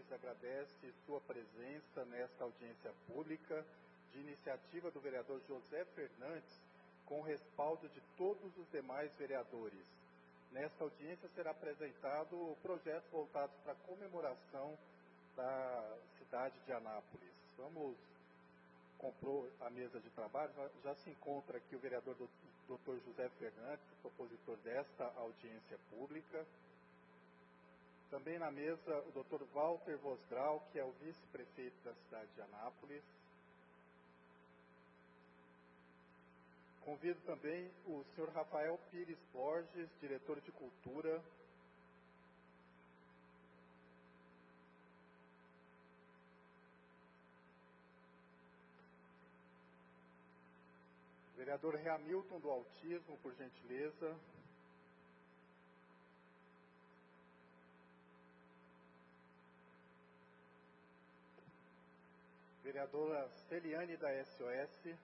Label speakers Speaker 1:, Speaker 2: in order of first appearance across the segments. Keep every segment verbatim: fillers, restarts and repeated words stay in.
Speaker 1: Vereadores agradece sua presença nesta audiência pública de iniciativa do vereador José Fernandes, com respaldo de todos os demais vereadores. Nesta audiência será apresentado projetos voltados para a comemoração da cidade de Anápolis. Vamos compor a mesa de trabalho. Já, já se encontra aqui o vereador doutor José Fernandes, propositor desta audiência pública. Também na mesa o doutor Walter Vosgrau, que é o vice-prefeito da cidade de Anápolis. Convido também o senhor Rafael Pires Borges, diretor de Cultura. Vereador Reamilton do Autismo, por gentileza. Vereadora Celiane da S O S.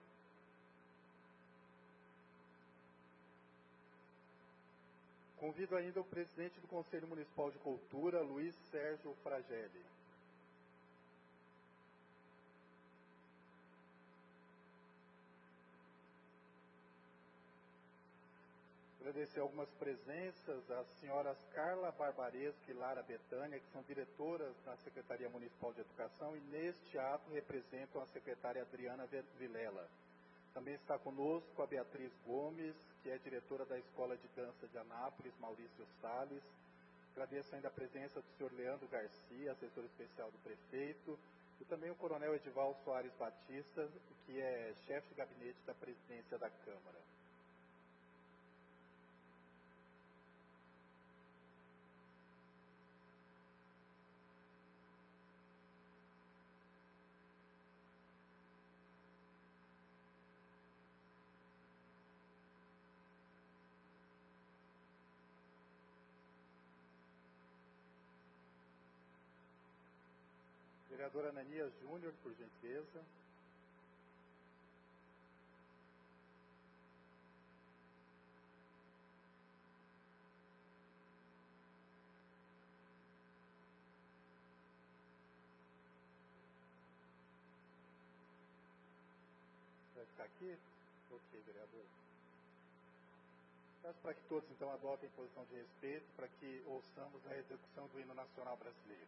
Speaker 1: Convido ainda o presidente do Conselho Municipal de Cultura, Luiz Sérgio Fragelli. Agradecer algumas presenças, as senhoras Carla Barbaresco e Lara Betânia, que são diretoras da Secretaria Municipal de Educação e neste ato representam a secretária Adriana Vilela. Também está conosco a Beatriz Gomes, que é diretora da Escola de Dança de Anápolis, Maurício Salles. Agradeço ainda a presença do senhor Leandro Garcia, assessor especial do prefeito, e também o coronel Edival Soares Batista, que é chefe de gabinete da presidência da Câmara. Vereador Ananias Júnior, por gentileza. Vai ficar aqui? Ok, vereador. Peço para que todos, então, adotem posição de respeito para que ouçamos a execução do hino nacional brasileiro.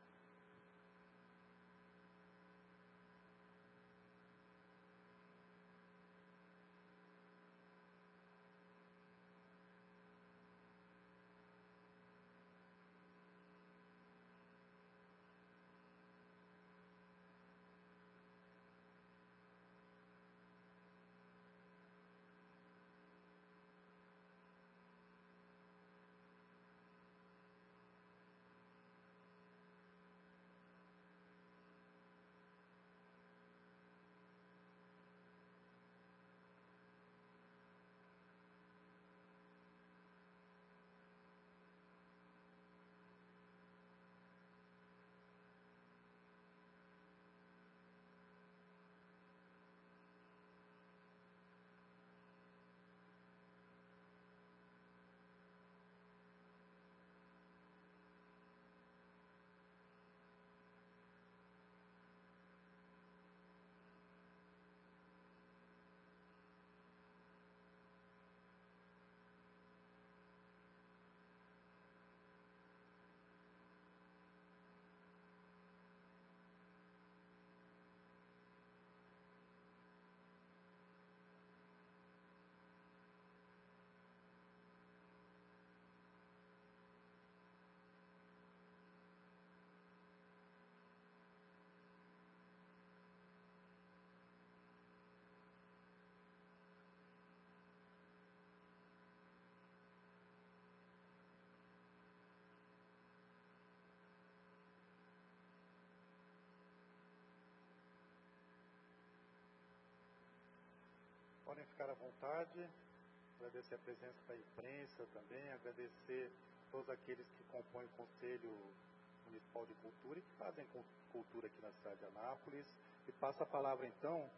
Speaker 1: Podem ficar à vontade. Agradecer a presença da imprensa também, agradecer a todos aqueles que compõem o Conselho Municipal de Cultura e que fazem cultura aqui na cidade de Anápolis. E passo a palavra, então,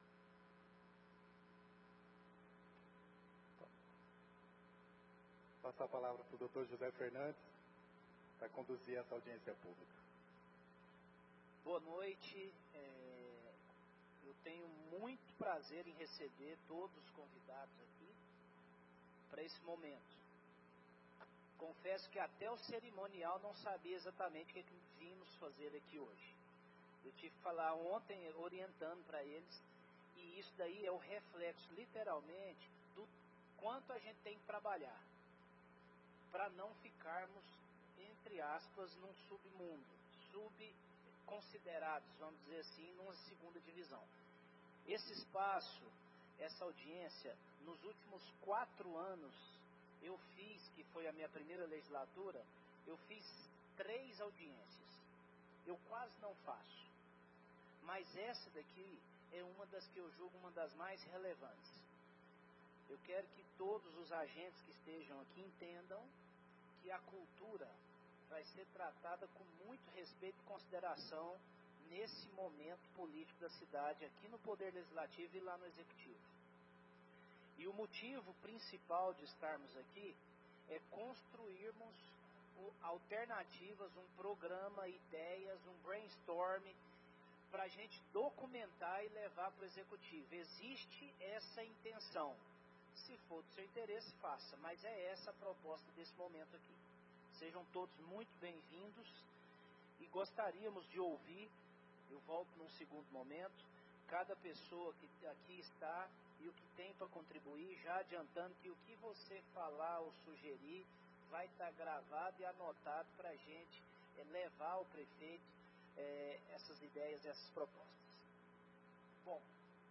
Speaker 1: passo passar a palavra para o doutor José Fernandes, para conduzir essa audiência pública.
Speaker 2: Boa noite. É, eu tenho muito prazer em receber todos os convidados aqui para esse momento. Confesso que até o cerimonial não sabia exatamente o que, é que vimos fazer aqui hoje. Eu tive que falar ontem orientando para eles, e isso daí é o reflexo, literalmente, do quanto a gente tem que trabalhar para não ficarmos, entre aspas, num submundo, subconsiderados, vamos dizer assim, numa segunda divisão. Esse espaço, essa audiência, nos últimos quatro anos, eu fiz, que foi a minha primeira legislatura, eu fiz três audiências. Eu quase não faço. Mas essa daqui é uma das que eu julgo uma das mais relevantes. Eu quero que todos os agentes que estejam aqui entendam que a cultura vai ser tratada com muito respeito e consideração nesse momento político da cidade, aqui no Poder Legislativo e lá no Executivo. E o motivo principal de estarmos aqui é construirmos alternativas, um programa, ideias, um brainstorm para a gente documentar e levar para o Executivo. Existe essa intenção. Se for do seu interesse, faça. Mas é essa a proposta desse momento aqui. Sejam todos muito bem-vindos e gostaríamos de ouvir, eu volto num segundo momento, cada pessoa que aqui está e o que tem para contribuir, já adiantando que o que você falar ou sugerir vai estar gravado e anotado para a gente é, levar ao prefeito é, essas ideias, essas propostas. Bom,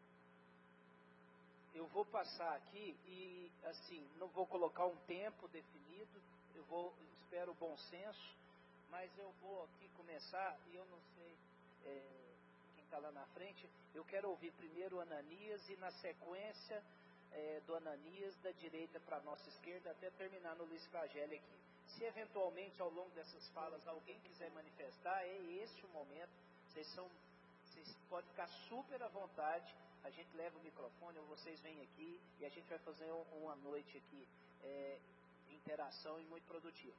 Speaker 2: eu vou passar aqui e, assim, não vou colocar um tempo definido, eu vou, espero o bom senso, mas eu vou aqui começar e eu não sei... É, está lá na frente, eu quero ouvir primeiro o Ananias e na sequência é, do Ananias da direita para a nossa esquerda até terminar no Luiz Frageli aqui. Se eventualmente ao longo dessas falas alguém quiser manifestar, é esse o momento, vocês, são, vocês podem ficar super à vontade, a gente leva o microfone ou vocês vêm aqui e a gente vai fazer uma noite aqui é, de interação e muito produtiva.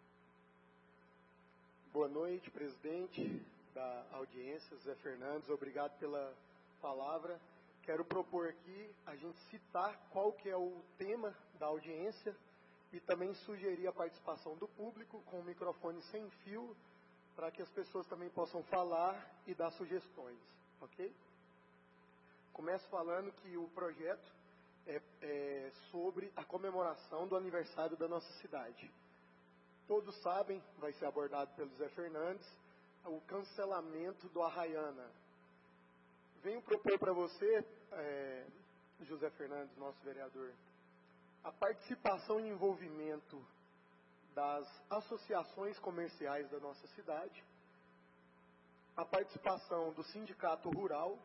Speaker 3: Boa noite, presidente da audiência, Zé Fernandes, obrigado pela palavra. Quero propor aqui a gente citar qual que é o tema da audiência e também sugerir a participação do público com o microfone sem fio para que as pessoas também possam falar e dar sugestões, ok? Começo falando que o projeto é, é sobre a comemoração do aniversário da nossa cidade. Todos sabem, vai ser abordado pelo Zé Fernandes, o cancelamento do Arraiana. Venho propor para você, é, José Fernandes, nosso vereador, a participação e envolvimento das associações comerciais da nossa cidade, a participação do sindicato rural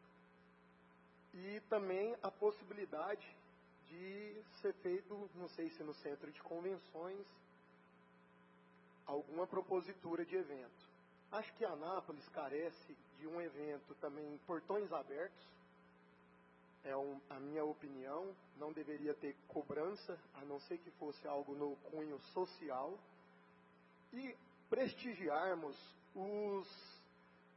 Speaker 3: e também a possibilidade de ser feito, não sei se no centro de convenções, alguma propositura de evento. Acho que Anápolis carece de um evento também portões abertos, é um, a minha opinião, não deveria ter cobrança, a não ser que fosse algo no cunho social, e prestigiarmos os,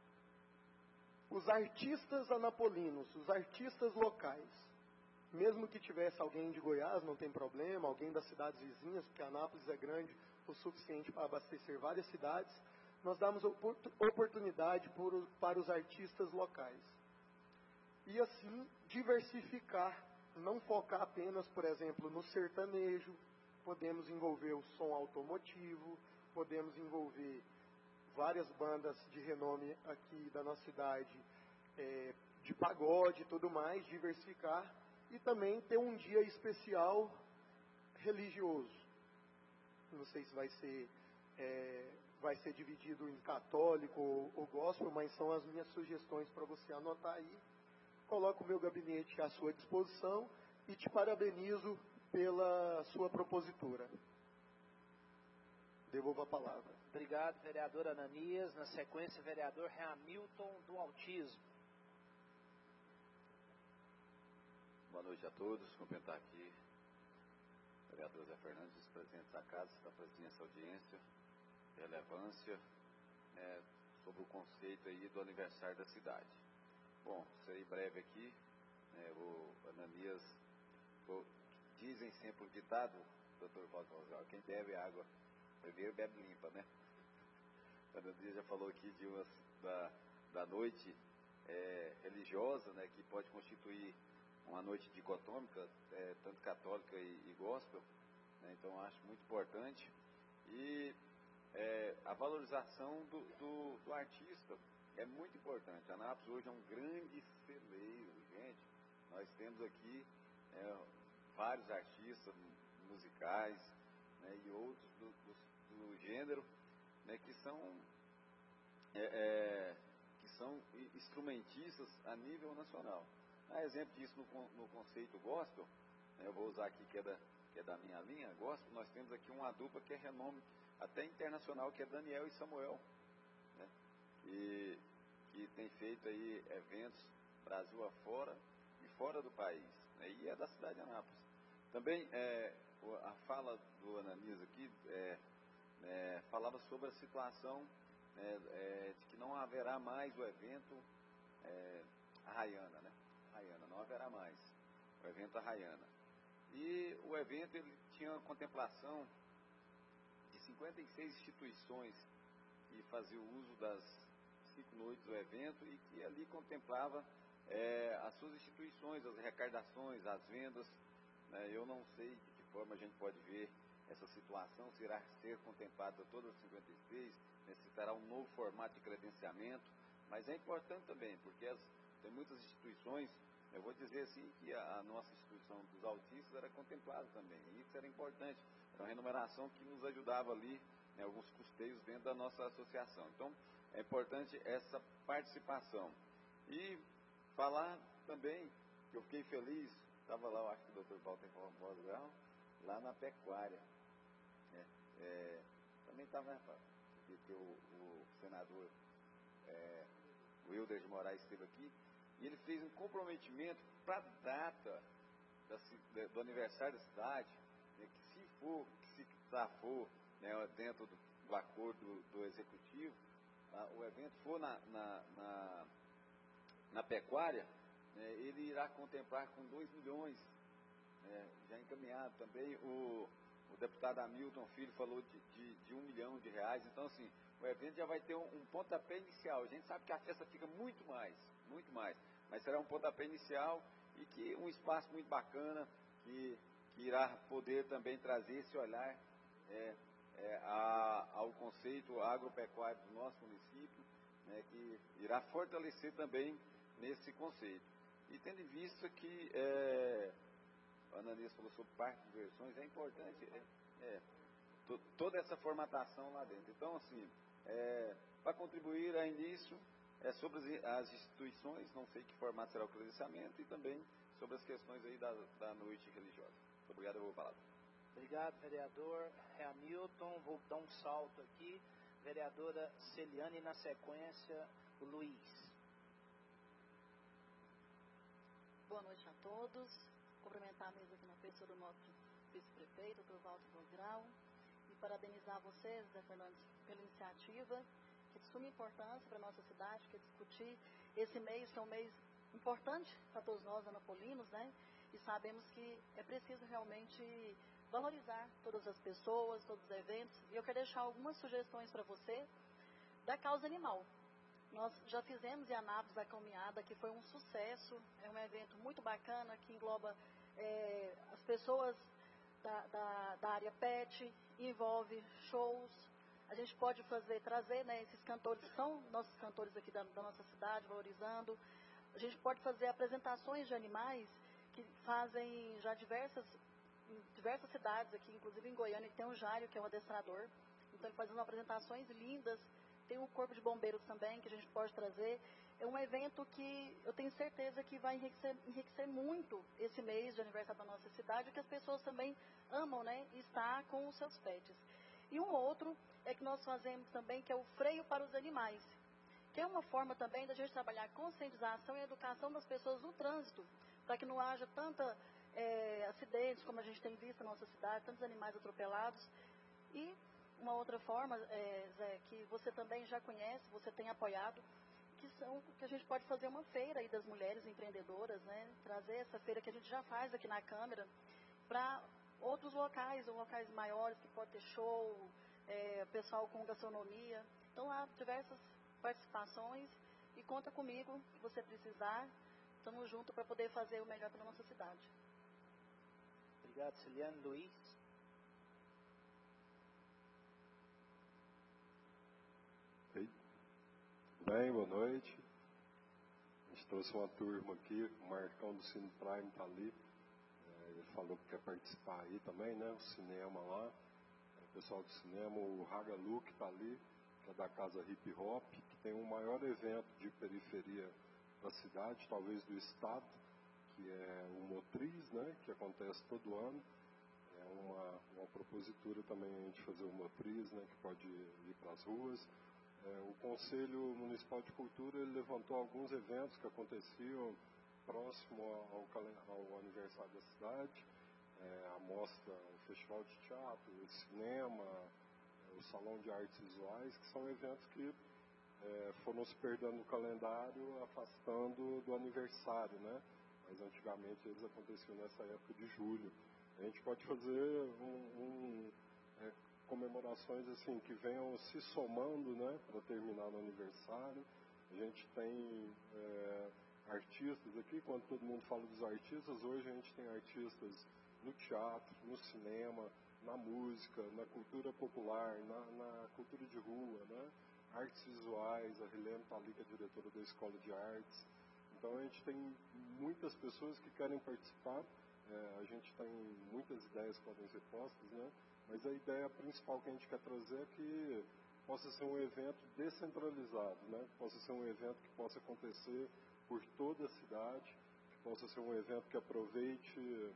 Speaker 3: os artistas anapolinos, os artistas locais. Mesmo que tivesse alguém de Goiás, não tem problema, alguém das cidades vizinhas, porque Anápolis é grande o suficiente para abastecer várias cidades, nós damos oportunidade por, para os artistas locais. E assim, diversificar, não focar apenas, por exemplo, no sertanejo, podemos envolver o som automotivo, podemos envolver várias bandas de renome aqui da nossa cidade, é, de pagode e tudo mais, diversificar, e também ter um dia especial religioso. Não sei se vai ser... É, vai ser dividido em católico ou, ou gospel, mas são as minhas sugestões para você anotar aí. Coloco o meu gabinete à sua disposição e te parabenizo pela sua propositura. Devolvo a palavra.
Speaker 2: Obrigado, vereador Ananias. Na sequência, vereador Hamilton do Autismo.
Speaker 4: Boa noite a todos. Cumprimentar aqui vereador Zé Fernandes, vice-presidente da casa, está presente nessa audiência, relevância é, sobre o conceito aí do aniversário da cidade. Bom, serei breve aqui, né, o Ananias, o, dizem sempre o ditado, doutor Valdo Rosal, quem bebe água primeiro bebe limpa, né? O Ananias já falou aqui de uma, da, da noite é, religiosa, né, que pode constituir uma noite dicotômica, é, tanto católica e, e gospel, né, então acho muito importante. E é, a valorização do, do, do artista é muito importante. A Anápolis hoje é um grande celeiro, gente. Nós temos aqui é, vários artistas musicais, né, e outros do, do, do gênero, né, que são é, é, que são instrumentistas a nível nacional. Há exemplo disso no, no conceito gospel, né, eu vou usar aqui que é, da, que é da minha linha gospel. Nós temos aqui uma dupla que é renome até internacional, que é Daniel e Samuel, né, que, que tem feito aí eventos Brasil afora e fora do país, né, e é da cidade de Anápolis. Também é, a fala do Ananias aqui é, é, falava sobre a situação é, é, de que não haverá mais o evento é, Arraiana, né? Arraiana, não haverá mais o evento Arraiana. E o evento ele tinha a contemplação de cinquenta e seis instituições que faziam uso das cinco noites do evento e que ali contemplava é, as suas instituições, as arrecadações, as vendas. Né? Eu não sei de que forma a gente pode ver essa situação, se irá ser contemplada todas as cinquenta e seis, necessitará um novo formato de credenciamento, mas é importante também, porque as, tem muitas instituições, eu vou dizer assim, que a, a nossa instituição dos autistas era contemplada também, e isso era importante, era uma remuneração que nos ajudava ali, né, alguns custeios dentro da nossa associação. Então, é importante essa participação. E falar também, que eu fiquei feliz, estava lá, eu acho que o doutor Paulo tem falado pós-grau, lá na pecuária. É, é, também estava, né, porque o, o senador é, Wilder de Moraes esteve aqui, e ele fez um comprometimento para a data da, do aniversário da cidade, né, que se for, que se for, né, dentro do, do acordo do, do executivo, ah, o evento for na, na, na, na pecuária, né, ele irá contemplar com dois milhões, né, já encaminhado também. O, o deputado Hamilton Filho falou de, de, de um milhão de reais. Então, assim, o evento já vai ter um, um pontapé inicial. A gente sabe que a festa fica muito mais, muito mais, mas será um pontapé inicial e que um espaço muito bacana que, que irá poder também trazer esse olhar é, é, a, ao conceito agropecuário do nosso município, né, que irá fortalecer também nesse conceito. E tendo em vista que é, a Ananias falou sobre parque de diversões, é importante é, é, to, toda essa formatação lá dentro. Então, assim, é, para contribuir a início, é sobre as, as instituições, não sei que formato será o credenciamento, e também sobre as questões aí da, da noite religiosa. Muito obrigado, eu vou falar.
Speaker 2: Obrigado, vereador Hamilton. Vou dar um salto aqui. Vereadora Celiane, na sequência, o Luiz.
Speaker 5: Boa noite a todos. Cumprimentar a mesa aqui na pessoa do nosso vice-prefeito, doutor Walter Grau, e parabenizar vocês, Zé Fernandes, pela iniciativa, que é de suma importância para a nossa cidade, que é discutir esse mês, que é um mês importante para todos nós, anapolinos, né? E sabemos que é preciso realmente valorizar todas as pessoas, todos os eventos. E eu quero deixar algumas sugestões para você da causa animal. Nós já fizemos em Anápolis a caminhada, que foi um sucesso, é um evento muito bacana, que engloba é, as pessoas da, da, da área pet, envolve shows. A gente pode fazer, trazer, né, esses cantores, que são nossos cantores aqui da, da nossa cidade, valorizando. A gente pode fazer apresentações de animais que fazem já diversas, em diversas cidades aqui, inclusive em Goiânia, tem o Jário, que é um adestrador. Então ele faz umas apresentações lindas. Tem o Corpo de Bombeiros também, que a gente pode trazer. É um evento que eu tenho certeza que vai enriquecer, enriquecer muito esse mês de aniversário da nossa cidade, que as pessoas também amam, né, estar com os seus pets. E um outro é que nós fazemos também, que é o freio para os animais, que é uma forma também da gente trabalhar a conscientização e a educação das pessoas no trânsito, para que não haja tanta é, acidentes, como a gente tem visto na nossa cidade, tantos animais atropelados. E uma outra forma, é, Zé, que você também já conhece, você tem apoiado, que são que a gente pode fazer uma feira aí das mulheres empreendedoras, né? Trazer essa feira que a gente já faz aqui na Câmara para outros locais, ou locais maiores que pode ter show, é, pessoal com gastronomia. Então há diversas participações e conta comigo se você precisar. Estamos juntos para poder fazer o melhor pela nossa cidade.
Speaker 2: Obrigado, Ciliane. Luiz?
Speaker 6: Oi. Bem, boa noite. A gente trouxe uma turma aqui, o Marcão do Cine Prime está ali. É, ele falou que quer participar aí também, né? O cinema lá. O pessoal do cinema, o Raga Luke está ali, que é da Casa Hip Hop, que tem o maior evento de periferia da cidade, talvez do estado, que é o Motriz, né? Que acontece todo ano. É uma, uma propositura também a gente fazer o Motriz, né? Que pode ir para as ruas. É, o Conselho Municipal de Cultura ele levantou alguns eventos que aconteciam próximo ao, ao aniversário da cidade, é, a mostra, o Festival de Teatro, o cinema, é, o Salão de Artes Visuais, que são eventos que é, foram se perdendo no calendário, afastando do aniversário, né? Mas antigamente eles aconteciam nessa época de julho. A gente pode fazer um... um é, comemorações assim que venham se somando, né, para terminar no aniversário. A gente tem é, artistas aqui, quando todo mundo fala dos artistas, hoje a gente tem artistas no teatro, no cinema, na música, na cultura popular, na, na cultura de rua, né, artes visuais. A Helene está ali, que é a diretora da Escola de Artes. Então a gente tem muitas pessoas que querem participar. É, a gente tem muitas ideias que podem ser postas, né? Mas a ideia principal que a gente quer trazer é que possa ser um evento descentralizado, né? Que possa ser um evento que possa acontecer por toda a cidade, que possa ser um evento que aproveite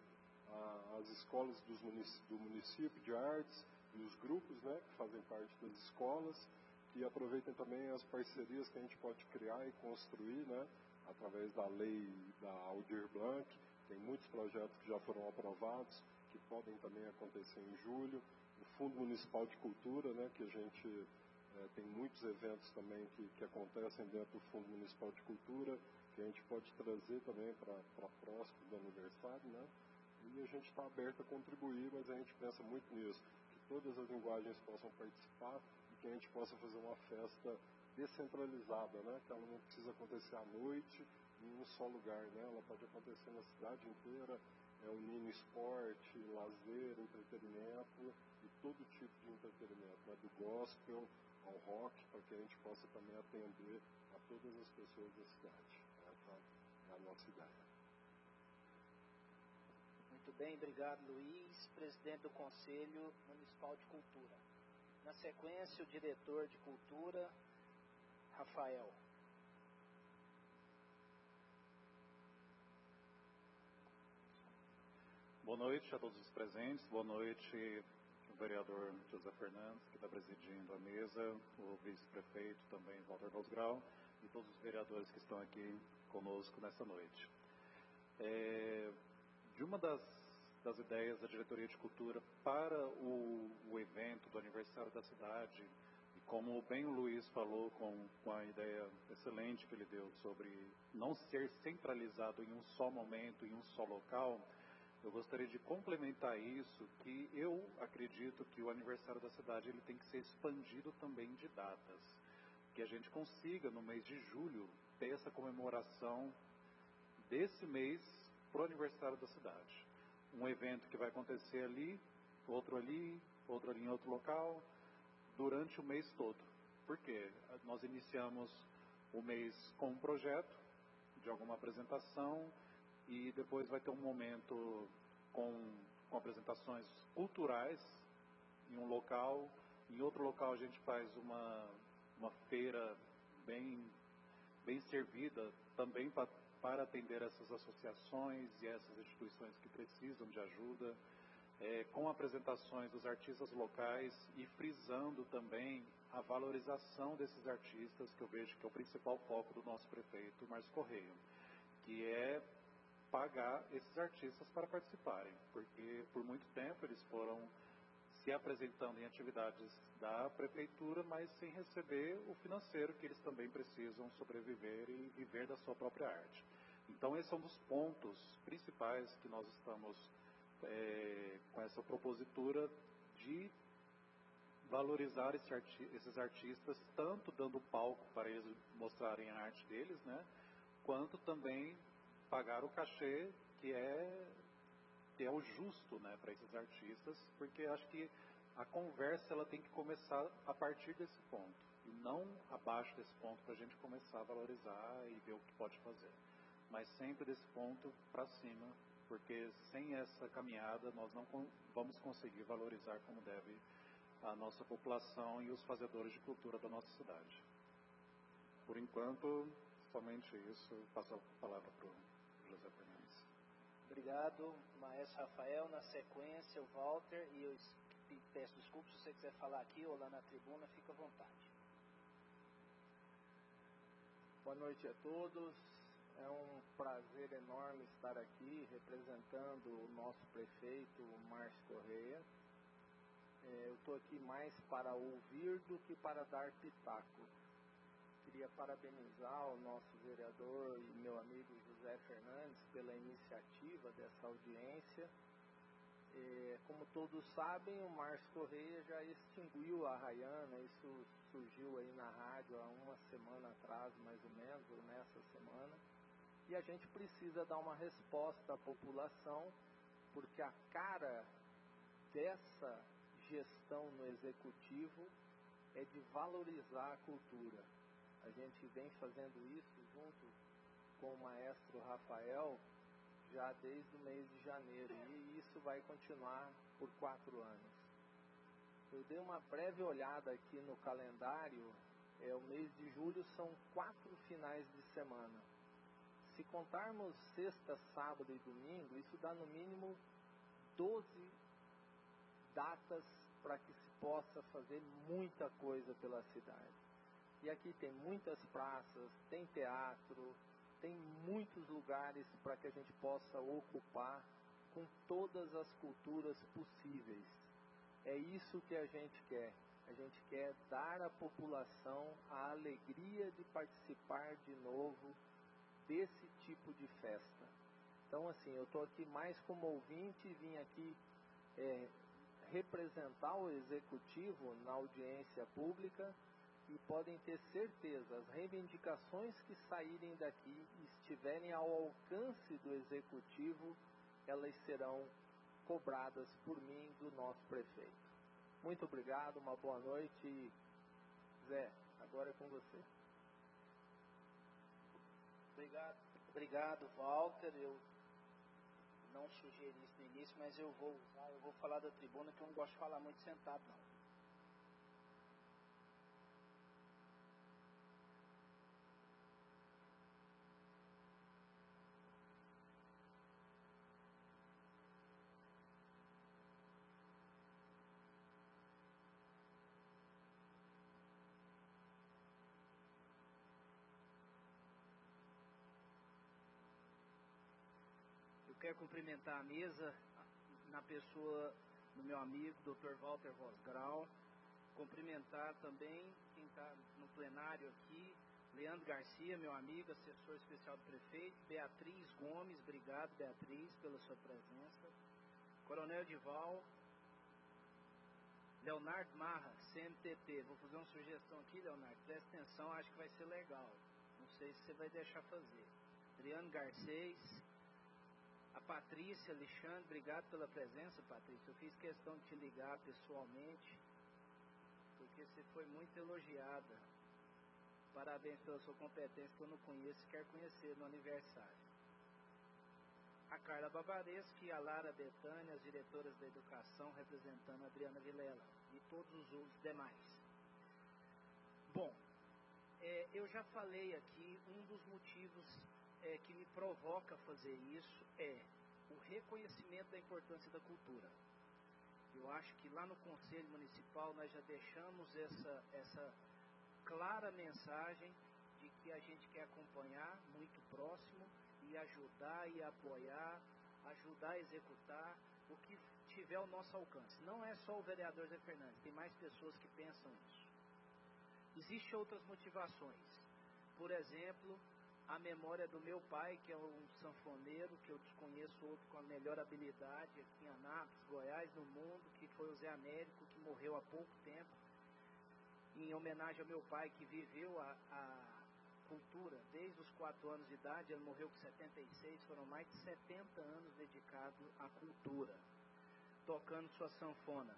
Speaker 6: a, as escolas dos munic- do município de artes e os grupos, né? Que fazem parte das escolas, que aproveitem também as parcerias que a gente pode criar e construir, né? Através da lei da Aldir Blanc. Tem muitos projetos que já foram aprovados, que podem também acontecer em julho. O Fundo Municipal de Cultura, né, que a gente é, tem muitos eventos também que, que acontecem dentro do Fundo Municipal de Cultura, que a gente pode trazer também para próximo do aniversário, né? E a gente está aberto a contribuir, mas a gente pensa muito nisso, que todas as linguagens possam participar e que a gente possa fazer uma festa descentralizada, né? Que ela não precisa acontecer à noite em um só lugar, né? Ela pode acontecer na cidade inteira, é, unindo esporte, lazer, entretenimento e todo tipo de entretenimento, né? Do gospel ao rock, para que a gente possa também atender a todas as pessoas da cidade. Essa é a nossa ideia.
Speaker 2: Muito bem, obrigado, Luiz, presidente do Conselho Municipal de Cultura. Na sequência, o diretor de Cultura, Rafael.
Speaker 7: Boa noite a todos os presentes, boa noite o vereador José Fernandes, que está presidindo a mesa, o vice-prefeito também, Walter Rosgrau, e todos os vereadores que estão aqui conosco nessa noite. É, de uma das, das ideias da Diretoria de Cultura para o, o evento do aniversário da cidade, e como bem o Luiz falou com, com a ideia excelente que ele deu sobre não ser centralizado em um só momento, em um só local, eu gostaria de complementar isso, que eu acredito que o aniversário da cidade ele tem que ser expandido também de datas. Que a gente consiga, no mês de julho, ter essa comemoração desse mês para o aniversário da cidade. Um evento que vai acontecer ali, outro ali, outro ali em outro local, durante o mês todo. Por quê? Nós iniciamos o mês com um projeto de alguma apresentação, e depois vai ter um momento com, com apresentações culturais em um local. Em outro local a gente faz uma, uma feira bem, bem servida também pra, para atender essas associações e essas instituições que precisam de ajuda, é, com apresentações dos artistas locais e frisando também a valorização desses artistas, que eu vejo que é o principal foco do nosso prefeito, Márcio Correia, que é pagar esses artistas para participarem, porque por muito tempo eles foram se apresentando em atividades da prefeitura, mas sem receber o financeiro que eles também precisam sobreviver e viver da sua própria arte. Então esse é um dos pontos principais que nós estamos é, com essa propositura de valorizar esse arti esses artistas, tanto dando palco para eles mostrarem a arte deles, né, quanto também pagar o cachê que é que é o justo, né, para esses artistas, porque acho que a conversa ela tem que começar a partir desse ponto e não abaixo desse ponto para a gente começar a valorizar e ver o que pode fazer, mas sempre desse ponto para cima, porque sem essa caminhada nós não vamos conseguir valorizar como deve a nossa população e os fazedores de cultura da nossa cidade. Por enquanto, somente isso. Passo a palavra para o José Fernandes.
Speaker 2: Obrigado, Maestro Rafael. Na sequência, o Walter, e eu peço desculpas se você quiser falar aqui ou lá na tribuna, fica à vontade.
Speaker 8: Boa noite a todos. É um prazer enorme estar aqui representando o nosso prefeito, Márcio Correia. É, eu estou aqui mais para ouvir do que para dar pitaco. Queria parabenizar o nosso vereador e meu amigo José Fernandes pela iniciativa dessa audiência. É, como todos sabem, o Márcio Correia já extinguiu a Rayana, isso surgiu aí na rádio há uma semana atrás, mais ou menos, ou nessa semana. E a gente precisa dar uma resposta à população, porque a cara dessa gestão no executivo é de valorizar a cultura. A gente vem fazendo isso junto com o maestro Rafael já desde o mês de janeiro, e isso vai continuar por quatro anos. Eu dei uma breve olhada aqui no calendário, é, o mês de julho são quatro finais de semana. Se contarmos sexta, sábado e domingo, isso dá no mínimo doze datas para que se possa fazer muita coisa pela cidade. E aqui tem muitas praças, tem teatro, tem muitos lugares para que a gente possa ocupar com todas as culturas possíveis. É isso que a gente quer. A gente quer dar à população a alegria de participar de novo desse tipo de festa. Então, assim, eu estou aqui mais como ouvinte e vim aqui é, representar o executivo na audiência pública, e podem ter certeza, as reivindicações que saírem daqui e estiverem ao alcance do executivo, elas serão cobradas por mim, do nosso prefeito. Muito obrigado, uma boa noite. E, Zé, agora é com você.
Speaker 2: Obrigado, obrigado, Walter. Eu não sugeri isso no início, mas eu vou usar, eu vou falar da tribuna, que eu não gosto de falar muito sentado, não. Quero cumprimentar a mesa na pessoa do meu amigo, doutor Walter Vosgrau. Cumprimentar também quem está no plenário aqui, Leandro Garcia, meu amigo, assessor especial do prefeito, Beatriz Gomes, obrigado, Beatriz, pela sua presença. Coronel Dival, Leonardo Marra, C M T P. Vou fazer uma sugestão aqui, Leonardo, presta atenção, acho que vai ser legal. Não sei se você vai deixar fazer. Adriano Garcês, a Patrícia, Alexandre, obrigado pela presença, Patrícia. Eu fiz questão de te ligar pessoalmente, porque você foi muito elogiada. Parabéns pela sua competência, que eu não conheço e quero conhecer no aniversário. A Carla Babareschi e a Lara Betânia, as diretoras da educação, representando a Adriana Vilela e todos os outros demais. Bom, é, eu já falei aqui, um dos motivos É, que me provoca fazer isso é o reconhecimento da importância da cultura. Eu acho que lá no Conselho Municipal nós já deixamos essa, essa clara mensagem de que a gente quer acompanhar muito próximo, e e ajudar e apoiar, ajudar a executar o que tiver ao nosso alcance. Não é só o vereador Zé Fernandes, tem mais pessoas que pensam isso. Existem outras motivações. Por exemplo, a memória do meu pai, que é um sanfoneiro, que eu desconheço outro com a melhor habilidade aqui em Anápolis, Goiás, no mundo, que foi o Zé Américo, que morreu há pouco tempo, em homenagem ao meu pai, que viveu a, a cultura desde os quatro anos de idade. Ele morreu com setenta e seis, foram mais de setenta anos dedicados à cultura, tocando sua sanfona.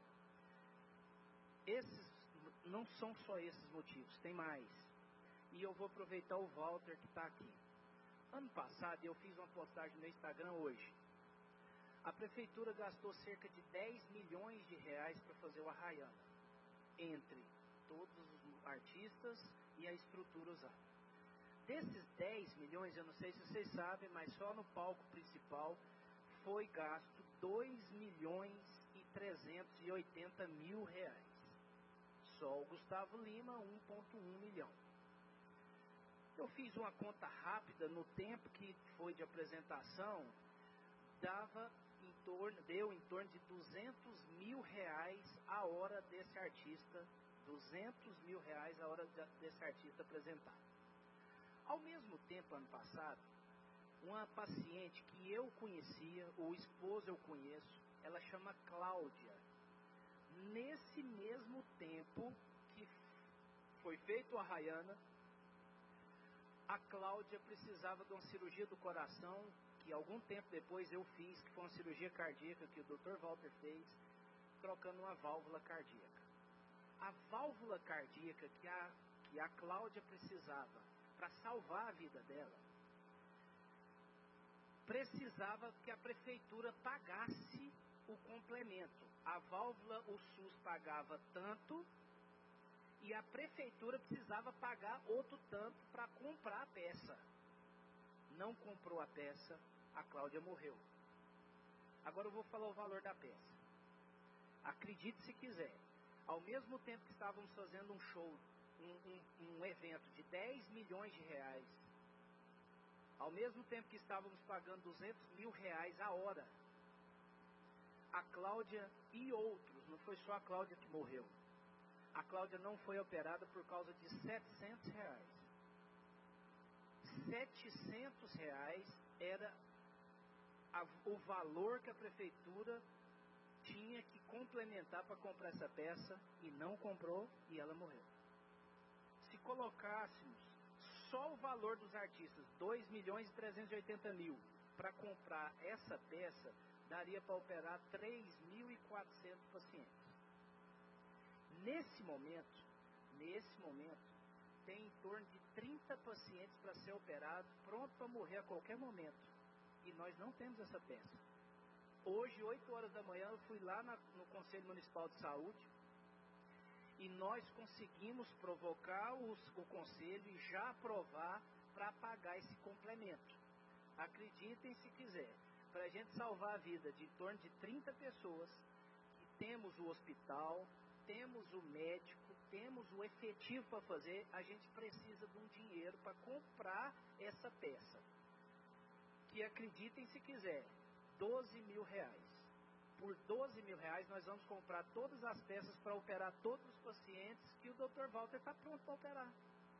Speaker 2: Esses não são só esses motivos, tem mais. E eu vou aproveitar o Walter que está aqui. Ano passado eu fiz uma postagem no Instagram hoje. A prefeitura gastou cerca de dez milhões de reais para fazer o Arraiana, entre todos os artistas e a estrutura usada. Desses dez milhões, eu não sei se vocês sabem, mas só no palco principal foi gasto dois milhões e trezentos e oitenta mil reais. Só o Gustavo Lima, um vírgula um milhão. Eu fiz uma conta rápida no tempo que foi de apresentação, dava em torno, deu em torno de duzentos mil reais a hora desse artista, duzentos mil reais a hora desse artista apresentar. Ao mesmo tempo, ano passado, uma paciente que eu conhecia, o esposo eu conheço, ela chama Cláudia. Nesse mesmo tempo que foi feito o Arraiana, a Cláudia precisava de uma cirurgia do coração, que algum tempo depois eu fiz, que foi uma cirurgia cardíaca que o doutor Walter fez, trocando uma válvula cardíaca. A válvula cardíaca que a, que a Cláudia precisava para salvar a vida dela, precisava que a prefeitura pagasse o complemento. A válvula, o SUS pagava tanto, e a prefeitura precisava pagar outro tanto para comprar a peça. Não comprou a peça, a Cláudia morreu. Agora eu vou falar o valor da peça. Acredite se quiser, ao mesmo tempo que estávamos fazendo um show, um, um, um evento de dez milhões de reais, ao mesmo tempo que estávamos pagando duzentos mil reais a hora, a Cláudia e outros, não foi só a Cláudia que morreu, a Cláudia não foi operada por causa de setecentos reais. setecentos reais era a, o valor que a prefeitura tinha que complementar para comprar essa peça, e não comprou, e ela morreu. Se colocássemos só o valor dos artistas, dois milhões e trezentos e oitenta mil, para comprar essa peça, daria para operar três mil e quatrocentos pacientes. Nesse momento, nesse momento, tem em torno de trinta pacientes para ser operados, pronto para morrer a qualquer momento. E nós não temos essa peça. Hoje, oito horas da manhã, eu fui lá na, no Conselho Municipal de Saúde, e nós conseguimos provocar os, o Conselho e já aprovar para pagar esse complemento. Acreditem se quiser, para a gente salvar a vida de em torno de trinta pessoas, que temos o hospital, temos o médico, temos o efetivo para fazer, a gente precisa de um dinheiro para comprar essa peça. Que acreditem se quiser, doze mil reais. Por doze mil reais nós vamos comprar todas as peças para operar todos os pacientes que o doutor Walter está pronto para operar.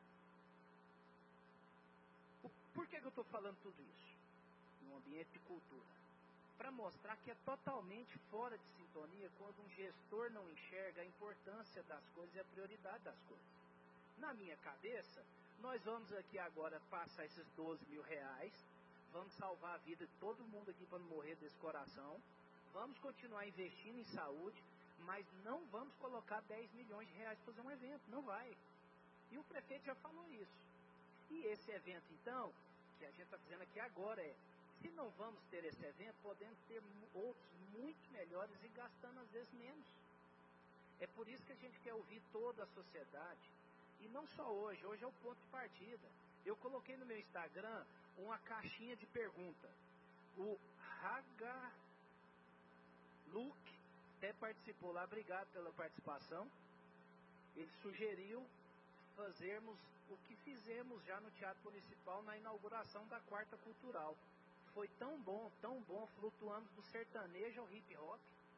Speaker 2: Por que, que eu estou falando tudo isso? No ambiente de cultura. Para mostrar que é totalmente fora de sintonia quando um gestor não enxerga a importância das coisas e a prioridade das coisas. Na minha cabeça, nós vamos aqui agora passar esses doze mil reais, vamos salvar a vida de todo mundo aqui para não morrer desse coração, vamos continuar investindo em saúde, mas não vamos colocar dez milhões de reais para fazer um evento, não vai. E o prefeito já falou isso. E esse evento, então, que a gente está fazendo aqui agora é, se não vamos ter esse evento, podemos ter outros muito melhores e gastando às vezes menos. É por isso que a gente quer ouvir toda a sociedade. E não só hoje, hoje é o ponto de partida. Eu coloquei no meu Instagram uma caixinha de pergunta. O Haga Luke até participou lá, obrigado pela participação. Ele sugeriu fazermos o que fizemos já no Teatro Municipal na inauguração da Quarta Cultural. Foi tão bom, tão bom, flutuamos do sertanejo ao hip hop,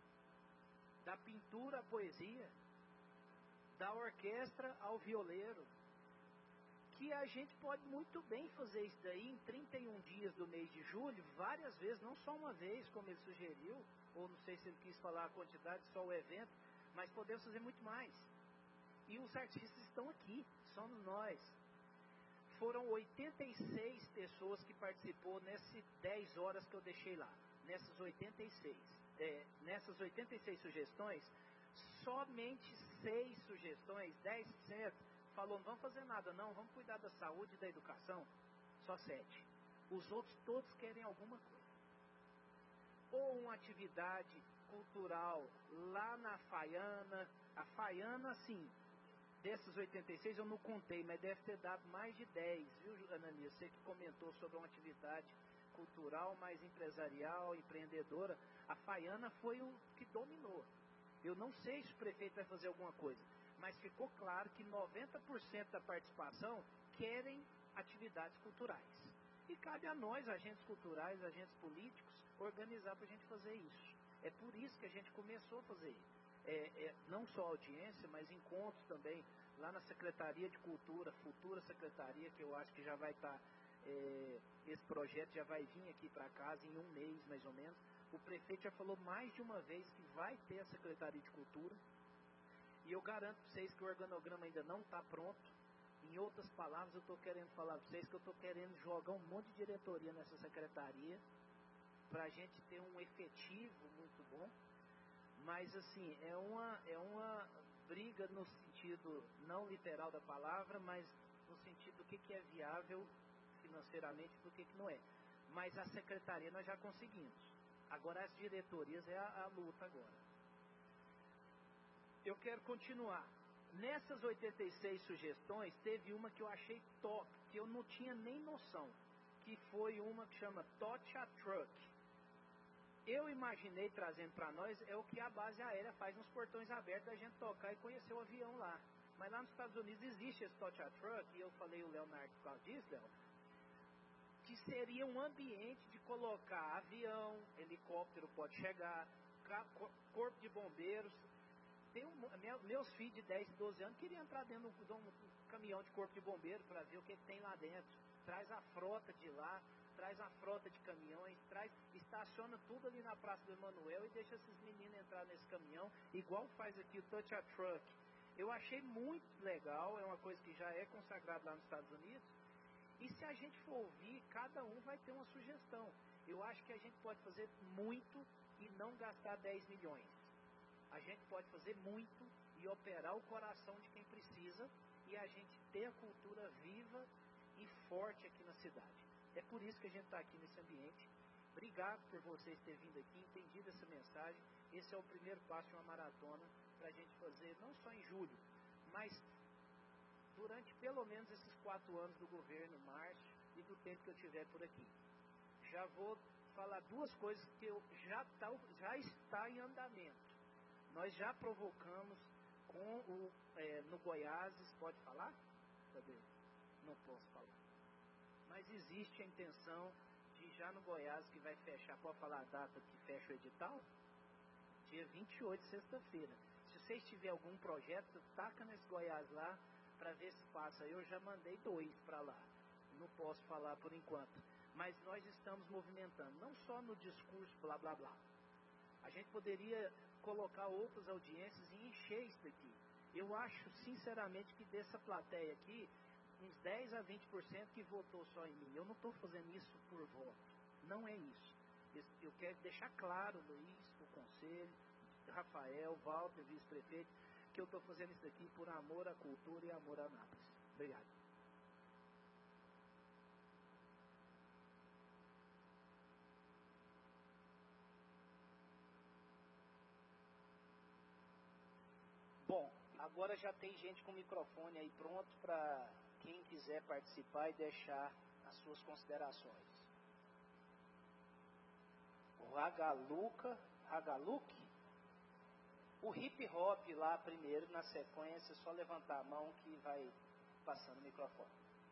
Speaker 2: da pintura à poesia, da orquestra ao violeiro, que a gente pode muito bem fazer isso daí em trinta e um dias do mês de julho, várias vezes, não só uma vez, como ele sugeriu, ou não sei se ele quis falar a quantidade, só o evento, mas podemos fazer muito mais. E os artistas estão aqui, somos nós. Foram oitenta e seis pessoas que participou nessas dez horas que eu deixei lá, nessas oitenta e seis. É, nessas oitenta e seis sugestões, somente seis sugestões, dez por cento, falou, não vamos fazer nada não, vamos cuidar da saúde e da educação. Só sete. Os outros todos querem alguma coisa. Ou uma atividade cultural lá na Faiana. A Faiana, assim, desses oitenta e seis eu não contei, mas deve ter dado mais de dez, viu, Ananias? Você que comentou sobre uma atividade cultural, mais empresarial, empreendedora. A Faiana foi o que dominou. Eu não sei se o prefeito vai fazer alguma coisa, mas ficou claro que noventa por cento da participação querem atividades culturais. E cabe a nós, agentes culturais, agentes políticos, organizar para a gente fazer isso. É por isso que a gente começou a fazer é, é, não só audiência, mas encontros também lá na Secretaria de Cultura, futura Secretaria, que eu acho que já vai estar, é, esse projeto já vai vir aqui para casa em um mês mais ou menos. O prefeito já falou mais de uma vez que vai ter a Secretaria de Cultura. E eu garanto para vocês que o organograma ainda não está pronto. Em outras palavras, eu estou querendo falar para vocês que eu estou querendo jogar um monte de diretoria nessa secretaria para a gente ter um efetivo muito bom. Mas, assim, é uma, é uma briga no sentido não literal da palavra, mas no sentido do que, que é viável financeiramente e do que, que não é. Mas a secretaria nós já conseguimos. Agora, as diretorias é a, a luta agora. Eu quero continuar. Nessas oitenta e seis sugestões, teve uma que eu achei top, que eu não tinha nem noção, que foi uma que chama Tocha Truck. Eu imaginei trazendo para nós, é o que a base aérea faz nos portões abertos, da gente tocar e conhecer o avião lá. Mas lá nos Estados Unidos existe esse Tocha Truck, e eu falei o Leonardo por causa disso, Léo, que seria um ambiente de colocar avião, helicóptero pode chegar, corpo de bombeiros. Tem um, meus filhos de dez, doze anos queriam entrar dentro de um, um caminhão de corpo de bombeiro para ver o que, que tem lá dentro. Traz a frota de lá, traz a frota de caminhões, traz, estaciona tudo ali na Praça do Emanuel e deixa esses meninos entrar nesse caminhão, igual faz aqui o Touch a Truck. Eu achei muito legal, é uma coisa que já é consagrada lá nos Estados Unidos. E se a gente for ouvir, cada um vai ter uma sugestão. Eu acho que a gente pode fazer muito e não gastar dez milhões. A gente pode fazer muito e operar o coração de quem precisa e a gente ter a cultura viva e forte aqui na cidade. É por isso que a gente está aqui nesse ambiente. Obrigado por vocês terem vindo aqui, entendido essa mensagem. Esse é o primeiro passo de uma maratona para a gente fazer, não só em julho, mas durante pelo menos esses quatro anos do governo, Márcio, e do tempo que eu tiver por aqui. Já vou falar duas coisas que eu, já, tá, já está em andamento. Nós já provocamos com o, é, no Goiáses, pode falar? Cadê? Não posso falar. Mas existe a intenção de já no Goiás, que vai fechar, pode falar a data que fecha o edital? Dia vinte e oito, sexta-feira. Se vocês tiverem algum projeto, taca nesse Goiás lá, para ver se passa. Eu já mandei dois para lá. Não posso falar por enquanto. Mas nós estamos movimentando, não só no discurso blá blá blá. A gente poderia colocar outras audiências e encher isso daqui. Eu acho, sinceramente, que dessa plateia aqui, uns dez a vinte por cento que votou só em mim. Eu não estou fazendo isso por voto. Não é isso. Eu quero deixar claro, Luiz, o conselho, Rafael, Walter, vice-prefeito, que eu estou fazendo isso daqui por amor à cultura e amor a Anápolis. Obrigado. Bom, agora já tem gente com o microfone aí pronto para quem quiser participar e deixar as suas considerações. O Hagaluca, Hagaluk, o hip hop lá primeiro, na sequência, só levantar a mão que vai Passando o microfone.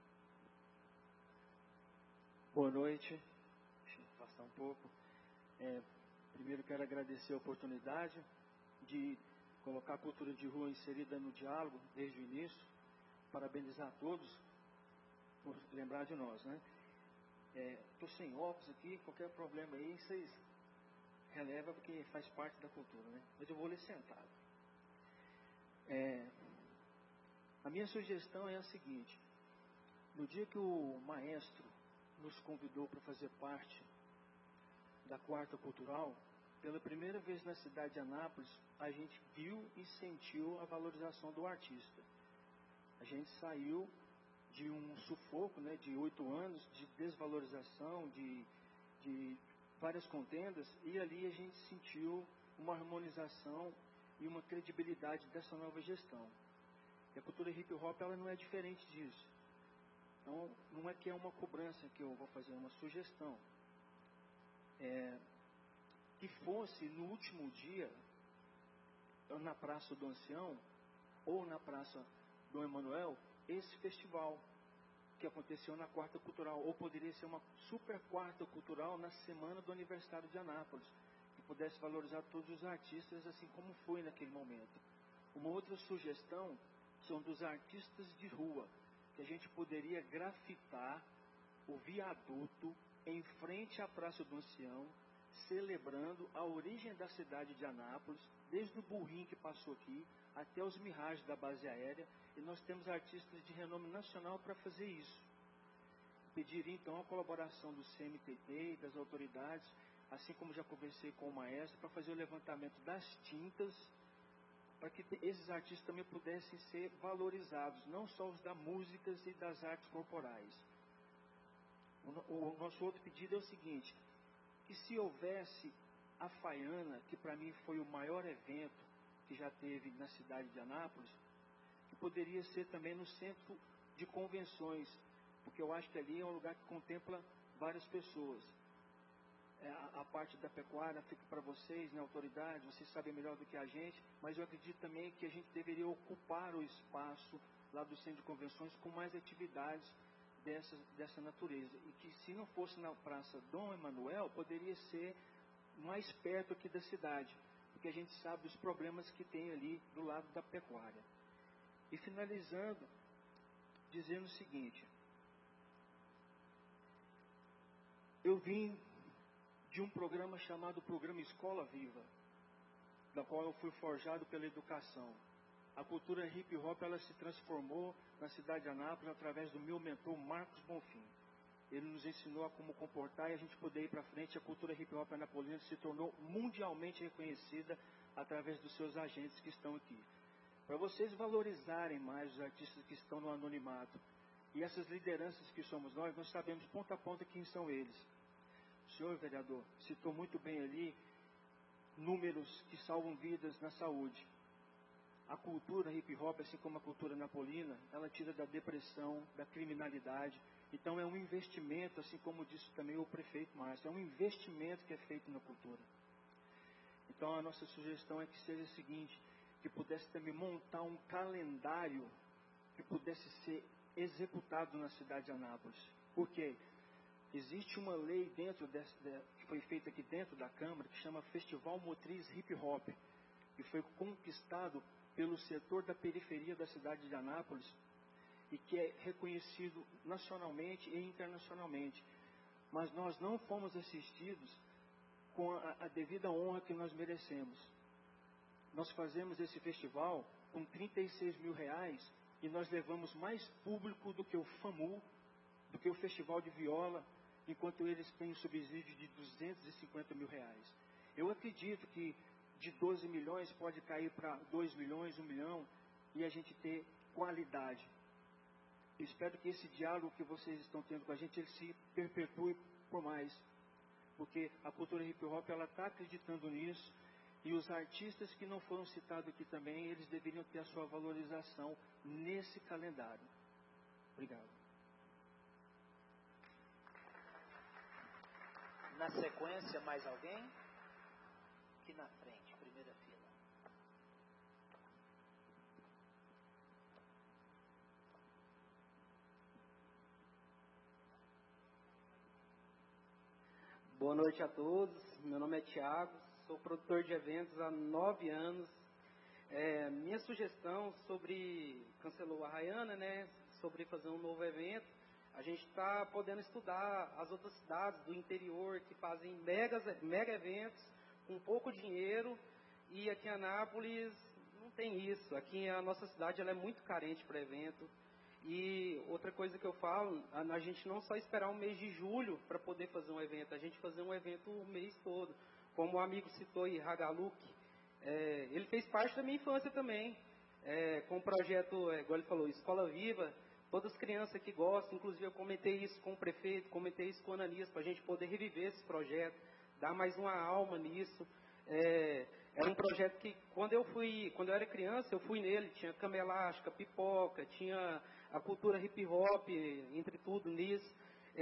Speaker 9: Boa noite. Deixa eu afastar um pouco. É, primeiro quero agradecer a oportunidade de colocar a cultura de rua inserida no diálogo desde o início. Parabenizar a todos por lembrar de nós, né? Estou é, sem óculos aqui, qualquer problema aí, vocês relevam porque faz parte da cultura, né? Mas eu vou ler sentado. É, a minha sugestão é a seguinte: no dia que o maestro nos convidou para fazer parte da Quarta Cultural, pela primeira vez na cidade de Anápolis, a gente viu e sentiu a valorização do artista. A gente saiu de um sufoco, né, de oito anos de desvalorização, de, de várias contendas, e ali a gente sentiu uma harmonização e uma credibilidade dessa nova gestão. E a cultura hip hop, ela não é diferente disso. Então, não é que é uma cobrança que eu vou fazer, é uma sugestão. É, que fosse no último dia, na Praça do Ancião, ou na Praça do Emanuel, esse festival que aconteceu na Quarta Cultural, ou poderia ser uma super Quarta Cultural na semana do aniversário de Anápolis, que pudesse valorizar todos os artistas assim como foi naquele momento. Uma outra sugestão são dos artistas de rua, que a gente poderia grafitar o viaduto em frente à Praça do Ancião, celebrando a origem da cidade de Anápolis, desde o burrinho que passou aqui, até os mirages da base aérea, e nós temos artistas de renome nacional para fazer isso. Pediria então a colaboração do C M T T e das autoridades, assim como já conversei com o maestro, para fazer o levantamento das tintas, para que esses artistas também pudessem ser valorizados, não só os da música e das artes corporais. O, o nosso outro pedido é o seguinte: que se houvesse a Faiana, que para mim foi o maior evento que já teve na cidade de Anápolis, que poderia ser também no centro de convenções, porque eu acho que ali é um lugar que contempla várias pessoas. É, a, a parte da pecuária fica para vocês, na autoridade, vocês sabem melhor do que a gente, mas eu acredito também que a gente deveria ocupar o espaço lá do centro de convenções com mais atividades dessa, dessa natureza. E que se não fosse na Praça Dom Emanuel, poderia ser mais perto aqui da cidade, porque a gente sabe os problemas que tem ali do lado da pecuária. E finalizando, dizendo o seguinte: eu vim de um programa chamado Programa Escola Viva, da qual eu fui forjado pela educação. A cultura hip hop, ela se transformou na cidade de Anápolis através do meu mentor Marcos Bonfim. Ele nos ensinou a como comportar e a gente poder ir para frente. A cultura hip hop anapolina se tornou mundialmente reconhecida através dos seus agentes que estão aqui. Para vocês valorizarem mais os artistas que estão no anonimato e essas lideranças que somos nós, nós sabemos ponta a ponta quem são eles. O senhor vereador citou muito bem ali números que salvam vidas na saúde. A cultura hip hop, assim como a cultura napolina, ela tira da depressão, da criminalidade. Então é um investimento, assim como disse também o prefeito Márcio, é um investimento que é feito na cultura. Então a nossa sugestão é que seja o seguinte: que pudesse também montar um calendário que pudesse ser executado na cidade de Anápolis. Por quê? Existe uma lei dentro desse, que foi feita aqui dentro da Câmara, que chama Festival Motriz Hip Hop, que foi conquistado pelo setor da periferia da cidade de Anápolis e que é reconhecido nacionalmente e internacionalmente. Mas nós não fomos assistidos com a, a devida honra que nós merecemos. Nós fazemos esse festival com trinta e seis mil reais e nós levamos mais público do que o FAMU, do que o Festival de Viola, enquanto eles têm um subsídio de duzentos e cinquenta mil reais. Eu acredito que de doze milhões pode cair para dois milhões, um milhão, e a gente ter qualidade. Eu espero que esse diálogo que vocês estão tendo com a gente, ele se perpetue por mais. Porque a cultura hip hop, ela está acreditando nisso, e os artistas que não foram citados aqui também, eles deveriam ter a sua valorização nesse calendário. Obrigado.
Speaker 2: Na sequência, mais alguém? Aqui na frente, primeira fila.
Speaker 10: Boa noite a todos. Meu nome é Tiago, sou produtor de eventos há nove anos. É, minha sugestão sobre, cancelou a Rayana, né, sobre fazer um novo evento, a gente está podendo estudar as outras cidades do interior que fazem megas, mega eventos com pouco dinheiro, e aqui em Anápolis não tem isso. Aqui a nossa cidade ela é muito carente para evento. E outra coisa que eu falo, a, a gente não só esperar o mês de julho para poder fazer um evento, a gente fazer um evento o mês todo. Como o amigo citou aí, Hagaluk, é, ele fez parte da minha infância também, é, com o projeto, é, igual ele falou, Escola Viva, todas as crianças que gostam, inclusive eu comentei isso com o prefeito, comentei isso com o Ananias, para a gente poder reviver esse projeto, dar mais uma alma nisso. É, era um projeto que, quando eu fui, quando eu era criança, eu fui nele, tinha cama elástica, pipoca, tinha a cultura hip hop, entre tudo nisso.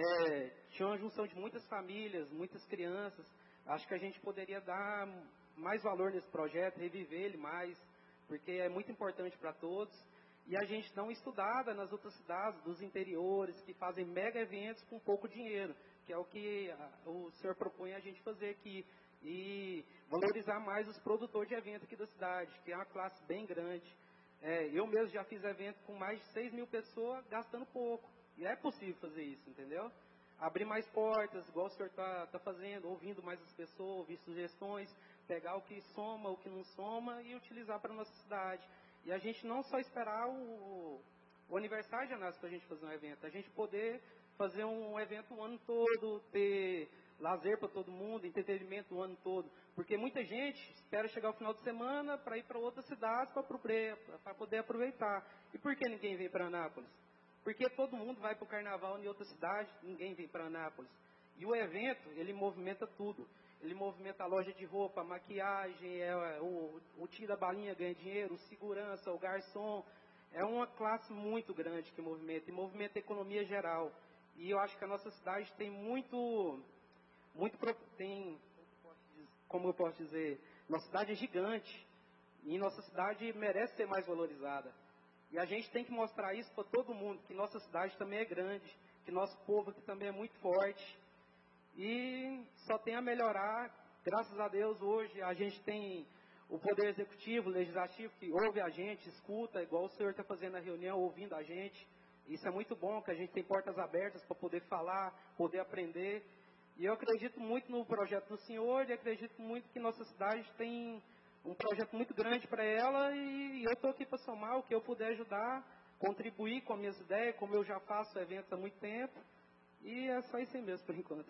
Speaker 10: É, tinha uma junção de muitas famílias, muitas crianças. Acho que a gente poderia dar mais valor nesse projeto, reviver ele mais, porque é muito importante para todos. E a gente dá uma estudada nas outras cidades, dos interiores, que fazem mega eventos com pouco dinheiro, que é o que a, o senhor propõe a gente fazer aqui. E valorizar mais os produtores de evento aqui da cidade, que é uma classe bem grande. É, eu mesmo já fiz evento com mais de seis mil pessoas gastando pouco. E é possível fazer isso, entendeu? Abrir mais portas, igual o senhor está tá fazendo, ouvindo mais as pessoas, ouvir sugestões, pegar o que soma, o que não soma e utilizar para a nossa cidade. E a gente não só esperar o, o aniversário de Anápolis para a gente fazer um evento, a gente poder fazer um evento o ano todo, ter lazer para todo mundo, entretenimento o ano todo. Porque muita gente espera chegar o final de semana para ir para outra cidade para poder aproveitar. E por que ninguém vem para Anápolis? Porque todo mundo vai para o carnaval em outra cidade, ninguém vem para Anápolis. E o evento, ele movimenta tudo. Ele movimenta a loja de roupa, a maquiagem, é, o, o tio da balinha ganha dinheiro, o segurança, o garçom. É uma classe muito grande que movimenta, e movimenta a economia geral. E eu acho que a nossa cidade tem muito... muito tem, como eu posso dizer, nossa cidade é gigante e nossa cidade merece ser mais valorizada. E a gente tem que mostrar isso para todo mundo, que nossa cidade também é grande, que nosso povo aqui também é muito forte e só tem a melhorar. Graças a Deus hoje a gente tem o poder executivo, legislativo, que ouve a gente, escuta, igual o senhor está fazendo na reunião, ouvindo a gente. Isso é muito bom, que a gente tem portas abertas para poder falar, poder aprender. E eu acredito muito no projeto do senhor e acredito muito que nossa cidade tem um projeto muito grande para ela e eu estou aqui para somar o que eu puder ajudar, contribuir com as minhas ideias, como eu já faço eventos há muito tempo. E é só isso aí mesmo por enquanto.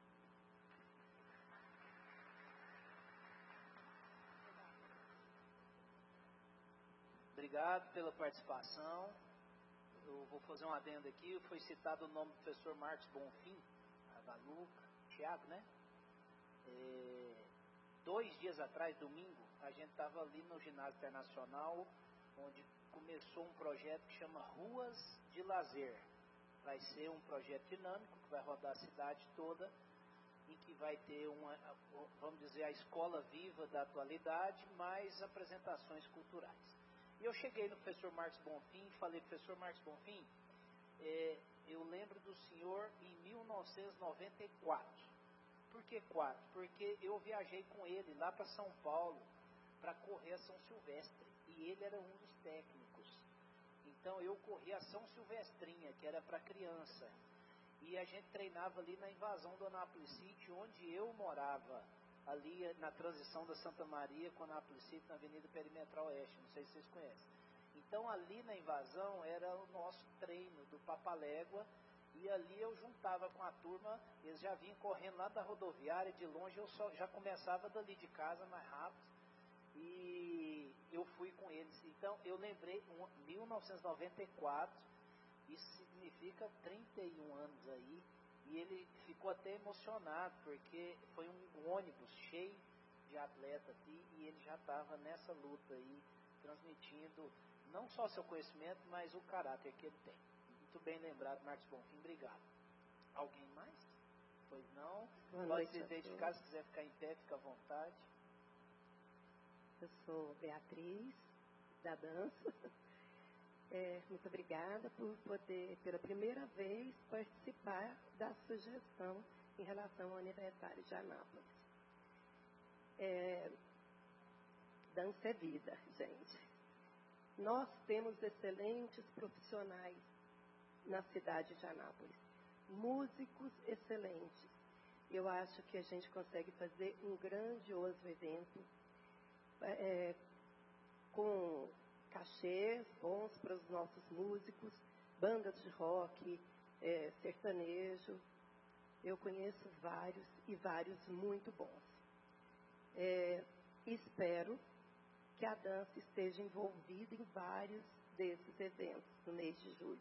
Speaker 2: Obrigado pela participação. Eu vou fazer um adendo aqui. Foi citado o nome do professor Marcos Bonfim, Hagaluk, Tiago, né? É, dois dias atrás, domingo, a gente estava ali no Ginásio Internacional, onde começou um projeto que chama Ruas de Lazer. Vai ser um projeto dinâmico que vai rodar a cidade toda, em que vai ter uma, vamos dizer, a escola viva da atualidade, mais apresentações culturais. E eu cheguei no professor Marcos Bonfim e falei, professor Marcos Bonfim, é, eu lembro do senhor em mil novecentos e noventa e quatro. Por que quatro? Porque eu viajei com ele lá para São Paulo para correr a São Silvestre. E ele era um dos técnicos. Então eu corri a São Silvestrinha, que era para criança. E a gente treinava ali na invasão do Anápolis City, onde eu morava. Ali na transição da Santa Maria com a Anápolis City, na Avenida Perimetral Oeste. Não sei se vocês conhecem. Então ali na invasão era o nosso treino do Papalégua. E ali eu juntava com a turma, eles já vinham correndo lá da rodoviária, de longe eu só, já começava dali de casa mais rápido, e eu fui com eles. Então eu lembrei, um, mil novecentos e noventa e quatro, isso significa trinta e um anos aí, e ele ficou até emocionado, porque foi um ônibus cheio de atleta aqui, e ele já estava nessa luta aí, transmitindo não só seu conhecimento, mas o caráter que ele tem. Muito bem lembrado, Marcos Bonfim, obrigado. Alguém mais? Pois não?
Speaker 11: Boa
Speaker 2: Pode
Speaker 11: noite
Speaker 2: se identificar, se quiser ficar em pé, fica à vontade.
Speaker 11: Eu sou Beatriz, da dança. É, muito obrigada por poder, pela primeira vez, participar da sugestão em relação ao aniversário de Anápolis. É, dança é vida, gente. Nós temos excelentes profissionais na cidade de Anápolis, músicos excelentes. Eu acho que a gente consegue fazer um grandioso evento é, com cachês bons para os nossos músicos, bandas de rock, é, sertanejo. Eu conheço vários e vários muito bons. É, espero que a dança esteja envolvida em vários desses eventos no mês de julho.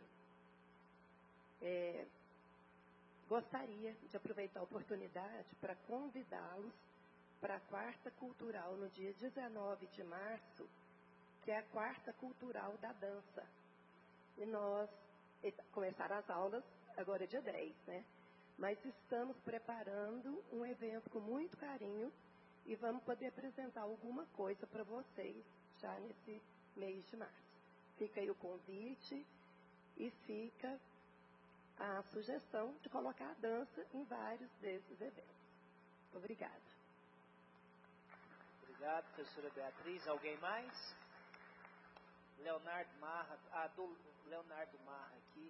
Speaker 11: É, gostaria de aproveitar a oportunidade para convidá-los para a Quarta Cultural no dia dezenove de março, que é a Quarta Cultural da Dança. E nós começaram as aulas agora é dia dez, né? Mas estamos preparando um evento com muito carinho e vamos poder apresentar alguma coisa para vocês já nesse mês de março. Fica aí o convite e fica a sugestão de colocar a dança em vários desses eventos. Obrigada.
Speaker 2: Obrigado, professora Beatriz. Alguém mais? Leonardo Marra, ah, do Leonardo Marra aqui.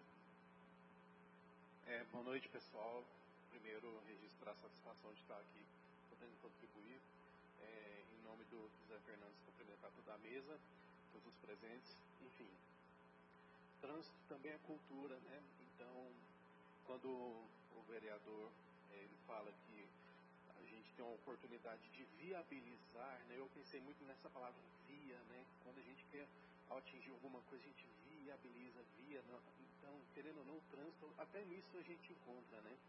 Speaker 12: É, boa noite, pessoal. Primeiro, registrar a satisfação de estar aqui, podendo contribuir. É, em nome do José Fernandes, cumprimentar toda a mesa, todos os presentes. Enfim, trânsito também é cultura, né? Então, quando o vereador é, ele fala que a gente tem uma oportunidade de viabilizar, né? Eu pensei muito nessa palavra via, né? Quando a gente quer atingir alguma coisa, a gente viabiliza, via. Não, então, querendo ou não, o trânsito, até nisso a gente encontra, né?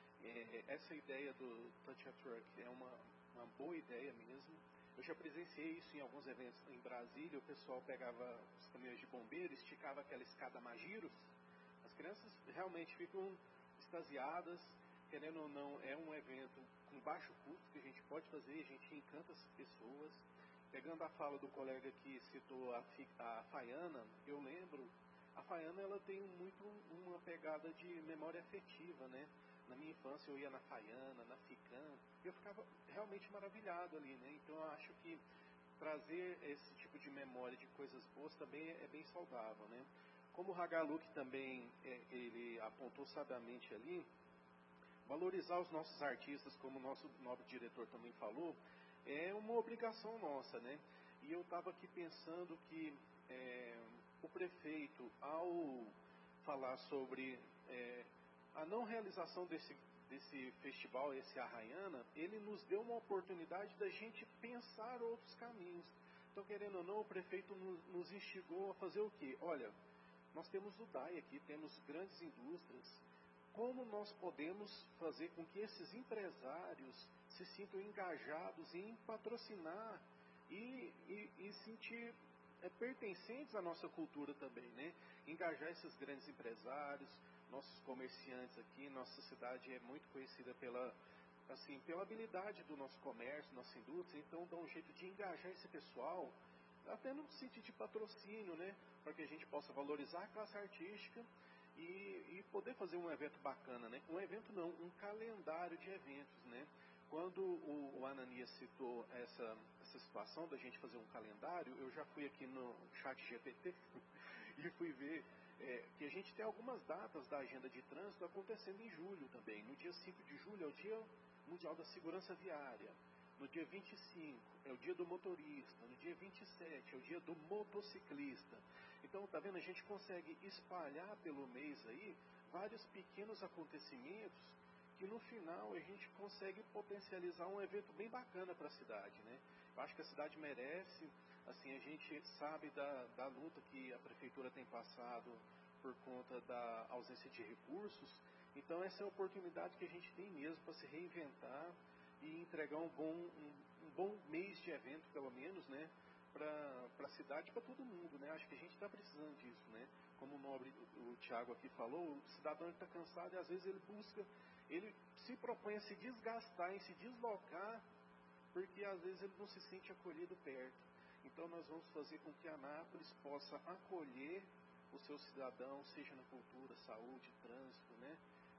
Speaker 12: É, essa ideia do Touch a Truck é uma, uma boa ideia mesmo. Eu já presenciei isso em alguns eventos em Brasília. O pessoal pegava os caminhões de bombeiro, esticava aquela escada Magiros. As crianças realmente ficam extasiadas. Querendo ou não, é um evento com baixo custo que a gente pode fazer, a gente encanta as pessoas. Pegando a fala do colega que citou a, a Faiana, eu lembro, a Faiana ela tem muito uma pegada de memória afetiva, né? Na minha infância eu ia na Faiana, na Ficam, eu ficava realmente maravilhado ali, né? Então eu acho que trazer esse tipo de memória de coisas boas também é bem saudável, né? Como o Hagaluk também é, ele apontou sabiamente ali, valorizar os nossos artistas, como o nosso nobre diretor também falou, é uma obrigação nossa, né? E eu estava aqui pensando que é, o prefeito, ao falar sobre é, a não realização desse, desse festival, esse Arraiana, ele nos deu uma oportunidade da gente pensar outros caminhos. Então, querendo ou não, o prefeito nos, nos instigou a fazer o quê? Olha, nós temos o D A I aqui, temos grandes indústrias. Como nós podemos fazer com que esses empresários se sintam engajados em patrocinar e, e, e sentir é, pertencentes à nossa cultura também, né? Engajar esses grandes empresários, nossos comerciantes aqui. Nossa cidade é muito conhecida pela, assim, pela habilidade do nosso comércio, nossa indústria. Então, dá um jeito de engajar esse pessoal, até no sentido de patrocínio, né? Para que a gente possa valorizar a classe artística e, e poder fazer um evento bacana, né? Um evento não, um calendário de eventos, né? Quando o, o Ananias citou essa, essa situação da gente fazer um calendário, eu já fui aqui no chat G P T e fui ver é, que a gente tem algumas datas da agenda de trânsito acontecendo em julho também. No dia cinco de julho é o Dia Mundial da Segurança Viária. No dia vinte e cinco é o dia do motorista. No dia vinte e sete é o dia do motociclista. Então, tá vendo? A gente consegue espalhar pelo mês aí vários pequenos acontecimentos que no final a gente consegue potencializar um evento bem bacana para a cidade, né? Eu acho que a cidade merece, assim, a gente sabe da, da luta que a prefeitura tem passado por conta da ausência de recursos. Então, essa é a oportunidade que a gente tem mesmo para se reinventar e entregar um bom, um, um bom mês de evento, pelo menos, né, para a cidade e para todo mundo, né? Acho que a gente está precisando disso, né? Como o nobre, o, o Tiago aqui falou, o cidadão está cansado e às vezes ele busca, ele se propõe a se desgastar, em se deslocar, porque às vezes ele não se sente acolhido perto. Então nós vamos fazer com que a Anápolis possa acolher o seu cidadão, seja na cultura, saúde, trânsito, né?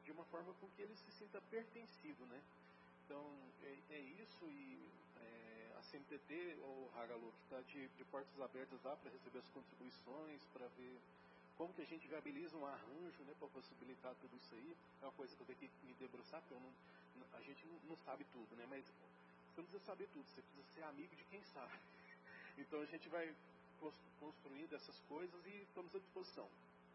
Speaker 12: de uma forma com que ele se sinta pertencido, né? Então, é, é isso, e é, a C M T T, o Hagalu, que está de, de portas abertas lá para receber as contribuições, para ver como que a gente viabiliza um arranjo, né, para possibilitar tudo isso aí. É uma coisa que eu tenho que me debruçar, porque eu não, a gente não, não sabe tudo, né? Mas você não precisa saber tudo, você precisa ser amigo de quem sabe. Então a gente vai construindo essas coisas e estamos à disposição.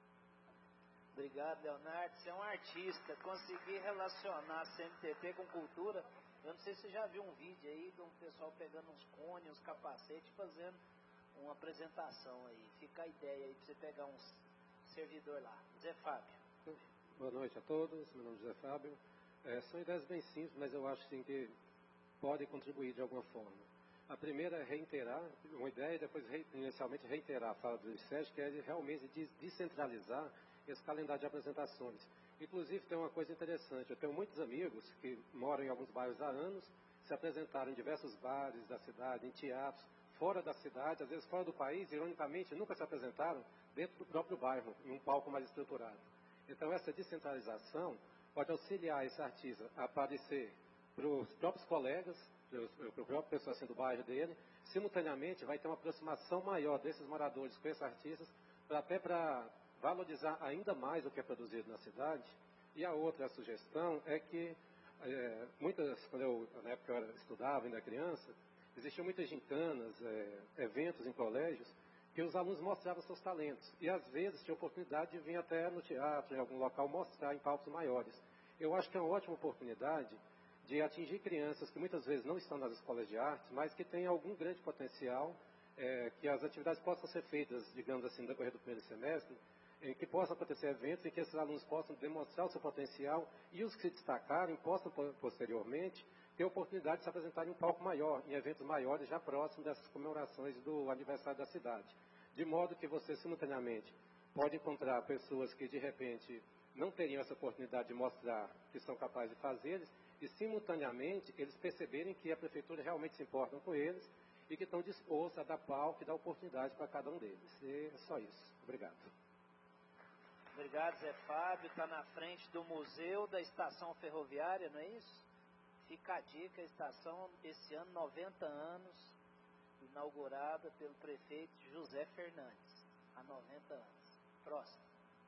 Speaker 2: Obrigado, Leonardo. Você é um artista. Conseguir relacionar a C M T T com cultura. Eu não sei se você já viu um vídeo aí de um pessoal pegando uns cones, uns capacetes, fazendo uma apresentação aí. Fica a ideia aí para você pegar um servidor lá. Zé Fábio.
Speaker 13: Boa noite a todos. Meu nome é Zé Fábio. É, são ideias bem simples, mas eu acho sim que podem contribuir de alguma forma. A primeira é reiterar, uma ideia, e depois inicialmente reiterar a fala do Sérgio, que é de realmente descentralizar esse calendário de apresentações. Inclusive tem uma coisa interessante, eu tenho muitos amigos que moram em alguns bairros há anos, se apresentaram em diversos bares da cidade, em teatros, fora da cidade, às vezes fora do país, ironicamente nunca se apresentaram dentro do próprio bairro, em um palco mais estruturado. Então essa descentralização pode auxiliar esse artista a aparecer para os próprios colegas, para a própria pessoa assim do bairro dele, simultaneamente vai ter uma aproximação maior desses moradores com esses artistas, pra, até para valorizar ainda mais o que é produzido na cidade. E a outra sugestão é que, é, muitas, quando eu, na época eu estudava, ainda criança, existiam muitas gincanas, é, eventos em colégios, que os alunos mostravam seus talentos. E às vezes tinha oportunidade de vir até no teatro, em algum local, mostrar em palcos maiores. Eu acho que é uma ótima oportunidade de atingir crianças que muitas vezes não estão nas escolas de artes, mas que têm algum grande potencial, é, que as atividades possam ser feitas, digamos assim, no decorrer do primeiro semestre, em que possam acontecer eventos em que esses alunos possam demonstrar o seu potencial e os que se destacarem possam, posteriormente, ter a oportunidade de se apresentar em um palco maior, em eventos maiores, já próximos dessas comemorações do aniversário da cidade. De modo que você, simultaneamente, pode encontrar pessoas que, de repente, não teriam essa oportunidade de mostrar que são capazes de fazer, e, simultaneamente, eles perceberem que a prefeitura realmente se importa com eles e que estão dispostos a dar palco e dar oportunidade para cada um deles. E é só isso. Obrigado.
Speaker 2: Obrigado, Zé Fábio. Está na frente do Museu da Estação Ferroviária, não é isso? Fica a dica, a estação, esse ano, noventa anos, inaugurada pelo prefeito José Fernandes, há noventa anos. Próximo.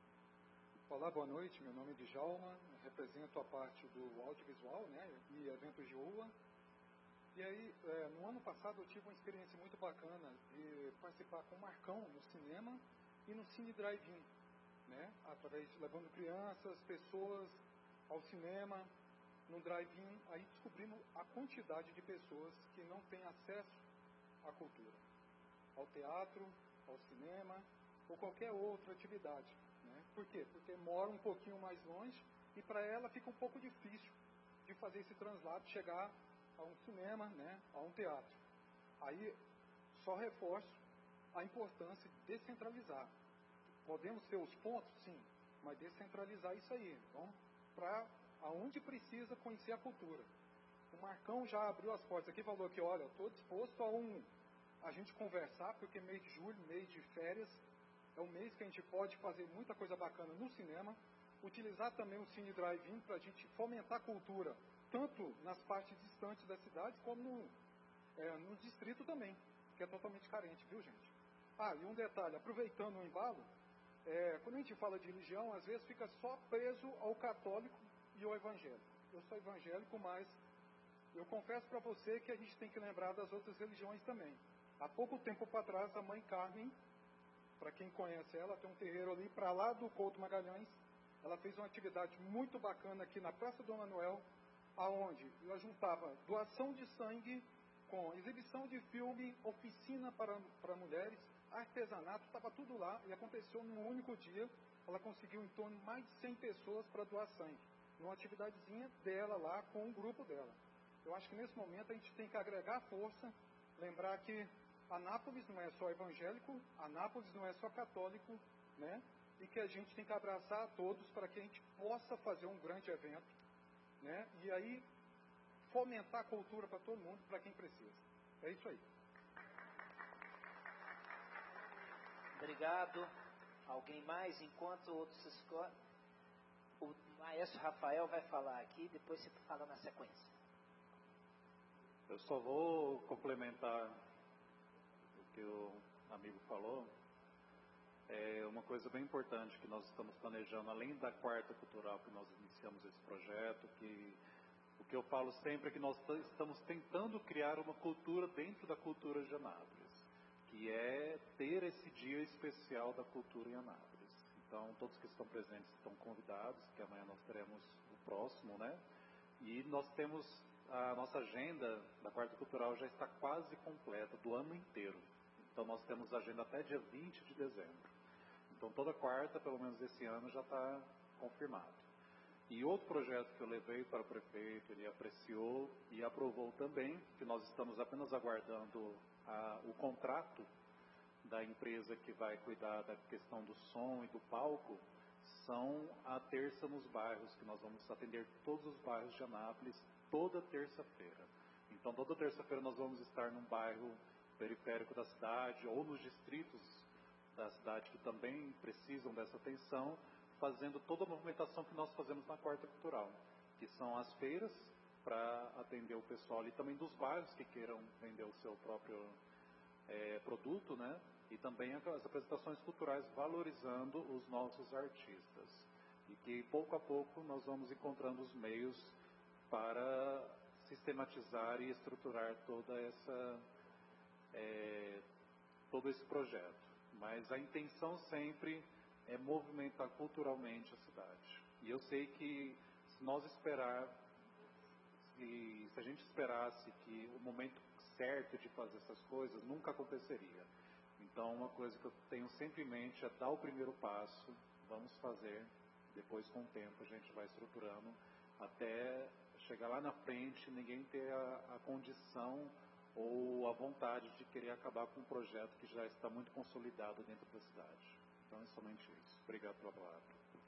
Speaker 14: Olá, boa noite. Meu nome é Djalma, represento a parte do audiovisual, né, e eventos de rua. E aí, é, no ano passado eu tive uma experiência muito bacana de participar com o Marcão no cinema e no Cine Drive-In, né, através de levando crianças, pessoas ao cinema, no drive-in. Aí descobrimos a quantidade de pessoas que não têm acesso à cultura, ao teatro, ao cinema ou qualquer outra atividade. Né? Por quê? Porque mora um pouquinho mais longe e para ela fica um pouco difícil de fazer esse translado, chegar a um cinema, né, a um teatro. Aí só reforço a importância de descentralizar. Podemos ter os pontos, sim, mas descentralizar isso aí. Vamos para aonde precisa conhecer a cultura. O Marcão já abriu as portas aqui e falou que, olha, eu estou disposto a, um, a gente conversar, porque mês de julho, mês de férias, é um mês que a gente pode fazer muita coisa bacana no cinema, utilizar também o Cine Drive-In para a gente fomentar a cultura, tanto nas partes distantes da cidade, como no, é, no distrito também, que é totalmente carente, viu, gente? Ah, e um detalhe, aproveitando o embalo, é, quando a gente fala de religião, às vezes fica só preso ao católico e ao evangélico. Eu sou evangélico, mas eu confesso para você que a gente tem que lembrar das outras religiões também. Há pouco tempo para trás, a mãe Carmen, para quem conhece ela, tem um terreiro ali para lá do Couto Magalhães. Ela fez uma atividade muito bacana aqui na Praça do Manuel, aonde ela juntava doação de sangue com exibição de filme, oficina para, para mulheres, artesanato, estava tudo lá e aconteceu num único dia. Ela conseguiu em torno de mais de cem pessoas para doar sangue, numa atividadezinha dela lá com o grupo dela. Eu acho que nesse momento a gente tem que agregar força, lembrar que Anápolis não é só evangélico, Anápolis não é só católico, né? E que a gente tem que abraçar a todos para que a gente possa fazer um grande evento, né? E aí fomentar a cultura para todo mundo, para quem precisa. É isso aí.
Speaker 2: Obrigado. Alguém mais? Enquanto outros se escolhem. O maestro Rafael vai falar aqui, depois você fala na sequência.
Speaker 7: Eu só vou complementar o que o amigo falou. É uma coisa bem importante que nós estamos planejando, além da quarta cultural que nós iniciamos esse projeto, que o que eu falo sempre é que nós estamos tentando criar uma cultura dentro da cultura de Anápolis, que é ter esse dia especial da cultura em Anápolis. Então, todos que estão presentes estão convidados, que amanhã nós teremos o próximo, né? E nós temos, a nossa agenda da quarta cultural já está quase completa, do ano inteiro. Então, nós temos agenda até dia vinte de dezembro. Então, toda quarta, pelo menos esse ano, já está confirmado. E outro projeto que eu levei para o prefeito, ele apreciou e aprovou também, que nós estamos apenas aguardando a, o contrato da empresa que vai cuidar da questão do som e do palco, são a terça nos bairros, que nós vamos atender todos os bairros de Anápolis, toda terça-feira. Então, toda terça-feira nós vamos estar num bairro periférico da cidade ou nos distritos da cidade que também precisam dessa atenção, fazendo toda a movimentação que nós fazemos na quarta cultural, que são as feiras para atender o pessoal e também dos bairros que queiram vender o seu próprio é, produto, né? E também as apresentações culturais valorizando os nossos artistas. E que pouco a pouco nós vamos encontrando os meios para sistematizar e estruturar toda essa é, todo esse projeto. Mas a intenção sempre é movimentar culturalmente a cidade. E eu sei que se nós esperar, se, se a gente esperasse que o momento certo de fazer essas coisas, nunca aconteceria. Então, uma coisa que eu tenho sempre em mente é dar o primeiro passo, vamos fazer, depois com o tempo a gente vai estruturando, até chegar lá na frente, ninguém ter a, a condição ou a vontade de querer acabar com um projeto que já está muito consolidado dentro da cidade. Então é somente isso. Obrigado pela palavra.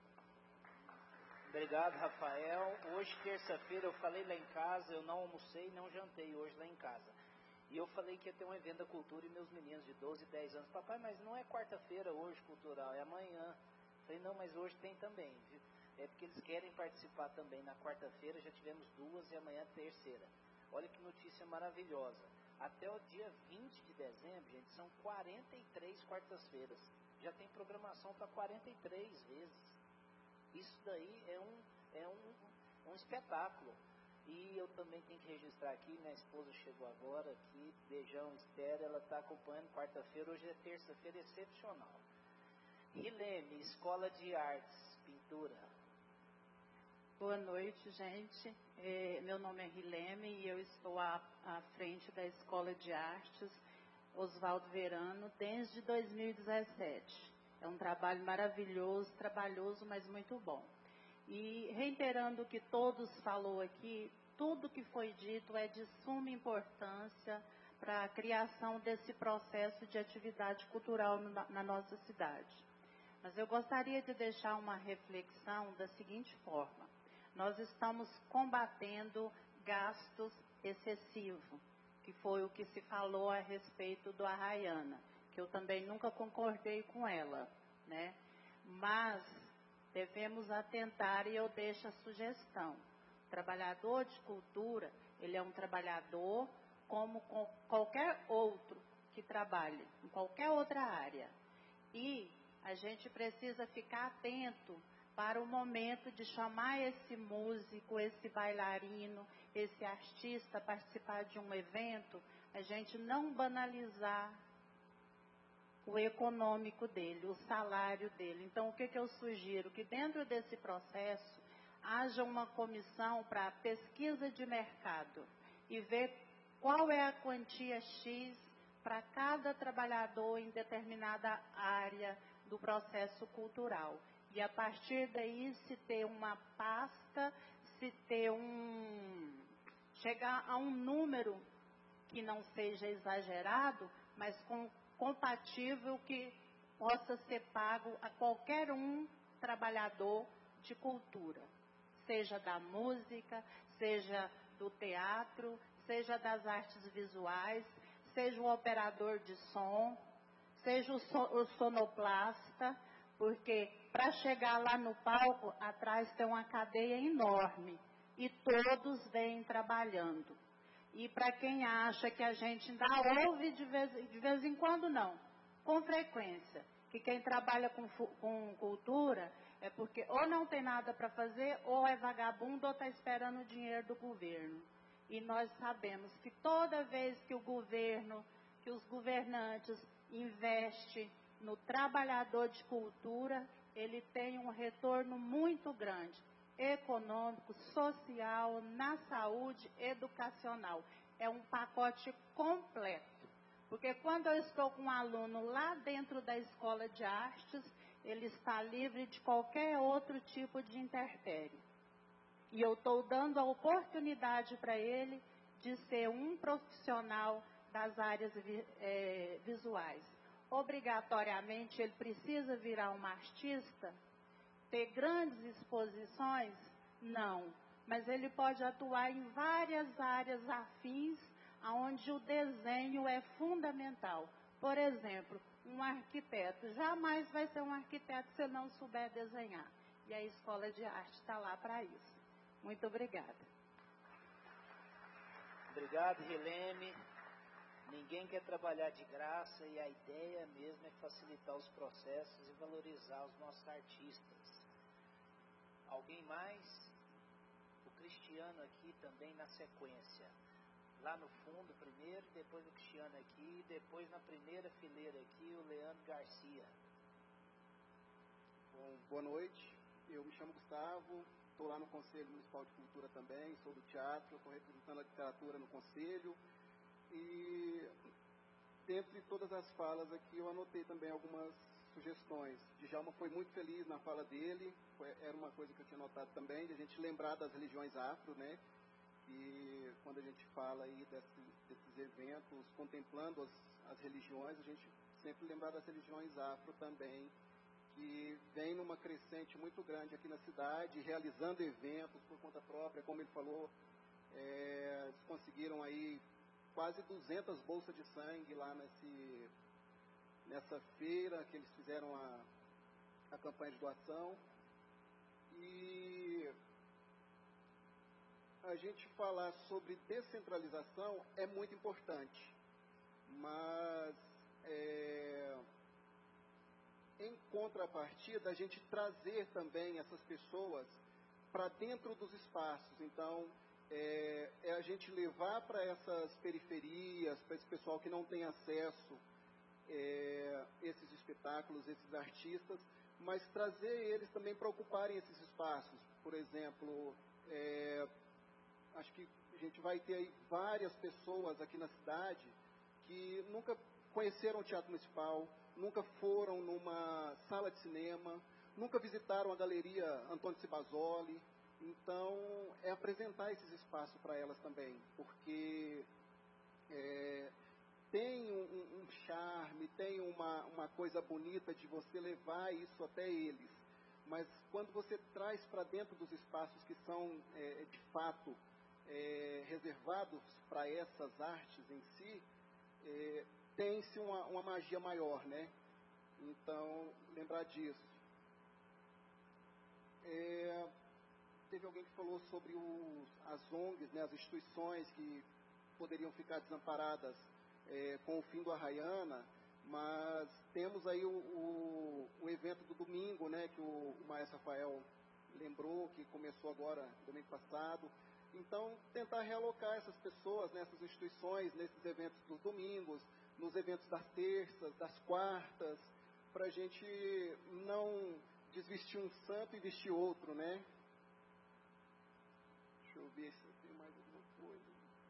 Speaker 2: Obrigado, Rafael. Hoje, terça-feira, eu falei lá em casa, eu não almocei, não jantei hoje lá em casa. E eu falei que ia ter um evento da cultura e meus meninos de doze, dez anos, papai, mas não é quarta-feira hoje cultural, é amanhã. Eu falei, não, mas hoje tem também. É porque eles querem participar também. Na quarta-feira já tivemos duas e amanhã terceira. Olha que notícia maravilhosa. Até o dia vinte de dezembro, gente, são quarenta e três quartas-feiras. Já tem programação para quarenta e três vezes. Isso daí é um, é um, um espetáculo. E eu também tenho que registrar aqui, minha esposa chegou agora aqui, beijão, Esther, ela está acompanhando quarta-feira, hoje é terça-feira excepcional. Rileme, Escola de Artes, Pintura.
Speaker 15: Boa noite, gente. É, meu nome é Rileme e eu estou à, à frente da Escola de Artes Oswaldo Verano desde dois mil e dezessete. É um trabalho maravilhoso, trabalhoso, mas muito bom. E reiterando o que todos falou aqui, tudo que foi dito é de suma importância para a criação desse processo de atividade cultural na, na nossa cidade. Mas eu gostaria de deixar uma reflexão da seguinte forma. Nós estamos combatendo gastos excessivos, que foi o que se falou a respeito do Arraiana, que eu também nunca concordei com ela, né? Mas devemos atentar, e eu deixo a sugestão. O trabalhador de cultura, ele é um trabalhador como qualquer outro que trabalhe, em qualquer outra área. E a gente precisa ficar atento para o momento de chamar esse músico, esse bailarino, esse artista a participar de um evento, a gente não banalizar o econômico dele, o salário dele. Então, o que, que eu sugiro? Que dentro desse processo haja uma comissão para pesquisa de mercado e ver qual é a quantia X para cada trabalhador em determinada área do processo cultural. E a partir daí se ter uma pasta, se ter um... chegar a um número que não seja exagerado, mas com compatível que possa ser pago a qualquer um trabalhador de cultura, seja da música, seja do teatro, seja das artes visuais, seja o operador de som, seja o, so, o sonoplasta, Porque para chegar lá no palco, atrás tem uma cadeia enorme e todos vêm trabalhando. E para quem acha que a gente ainda ouve de vez, de vez em quando, não, com frequência, que quem trabalha com, com cultura é porque ou não tem nada para fazer, ou é vagabundo, ou está esperando o dinheiro do governo. E nós sabemos que toda vez que o governo, que os governantes investem no trabalhador de cultura, ele tem um retorno muito grande, econômico, social, na saúde, educacional. É um pacote completo. Porque quando eu estou com um aluno lá dentro da escola de artes, ele está livre de qualquer outro tipo de intempérie. E eu estou dando a oportunidade para ele de ser um profissional das áreas é, visuais. Obrigatoriamente, ele precisa virar um artista? Ter grandes exposições? Não. Mas ele pode atuar em várias áreas afins, onde o desenho é fundamental. Por exemplo, um arquiteto jamais vai ser um arquiteto se não souber desenhar. E a escola de arte está lá para isso. Muito obrigada.
Speaker 2: Obrigado, Rileme. Ninguém quer trabalhar de graça e a ideia mesmo é facilitar os processos e valorizar os nossos artistas. Alguém mais? O Cristiano aqui também na sequência. Lá no fundo primeiro, depois o Cristiano aqui, depois na primeira fileira aqui o Leandro Garcia.
Speaker 16: Bom, boa noite, eu me chamo Gustavo, estou lá no Conselho Municipal de Cultura também, sou do teatro, estou representando a literatura no Conselho e dentre todas as falas aqui eu anotei também algumas sugestões. Djalma foi muito feliz na fala dele, foi, era uma coisa que eu tinha notado também, de a gente lembrar das religiões afro, né? E quando a gente fala aí desse, desses eventos, contemplando as, as religiões, a gente sempre lembrar das religiões afro também, que vem numa crescente muito grande aqui na cidade, realizando eventos por conta própria, como ele falou, é, eles conseguiram aí quase duzentas bolsas de sangue lá nesse, nessa feira que eles fizeram a, a campanha de doação. E a gente falar sobre descentralização é muito importante, mas é, em contrapartida a gente trazer também essas pessoas para dentro dos espaços. Então é, é a gente levar para essas periferias, para esse pessoal que não tem acesso é, esses espetáculos, esses artistas, mas trazer eles também para ocuparem esses espaços. Por exemplo, é, acho que a gente vai ter aí várias pessoas aqui na cidade que nunca conheceram o Teatro Municipal, nunca foram numa sala de cinema, nunca visitaram a Galeria Antônio Cibasoli. Então, é apresentar esses espaços para elas também, porque é, tem um, um charme, tem uma, uma coisa bonita de você levar isso até eles. Mas quando você traz para dentro dos espaços que são, é, de fato, é, reservados para essas artes em si, é, tem-se uma, uma magia maior, né? Então, lembrar disso. É, teve alguém que falou sobre os, as O N Gs, né, as instituições que poderiam ficar desamparadas é, com o fim do Arraiana, mas temos aí o, o, o evento do domingo, né, que o, o Maestro Rafael lembrou, que começou agora, domingo passado. Então, tentar realocar essas pessoas nessas instituições, nesses eventos dos domingos, nos eventos das terças, das quartas, para a gente não desvestir um santo e vestir outro, né? Deixa eu ver se tem mais alguma coisa.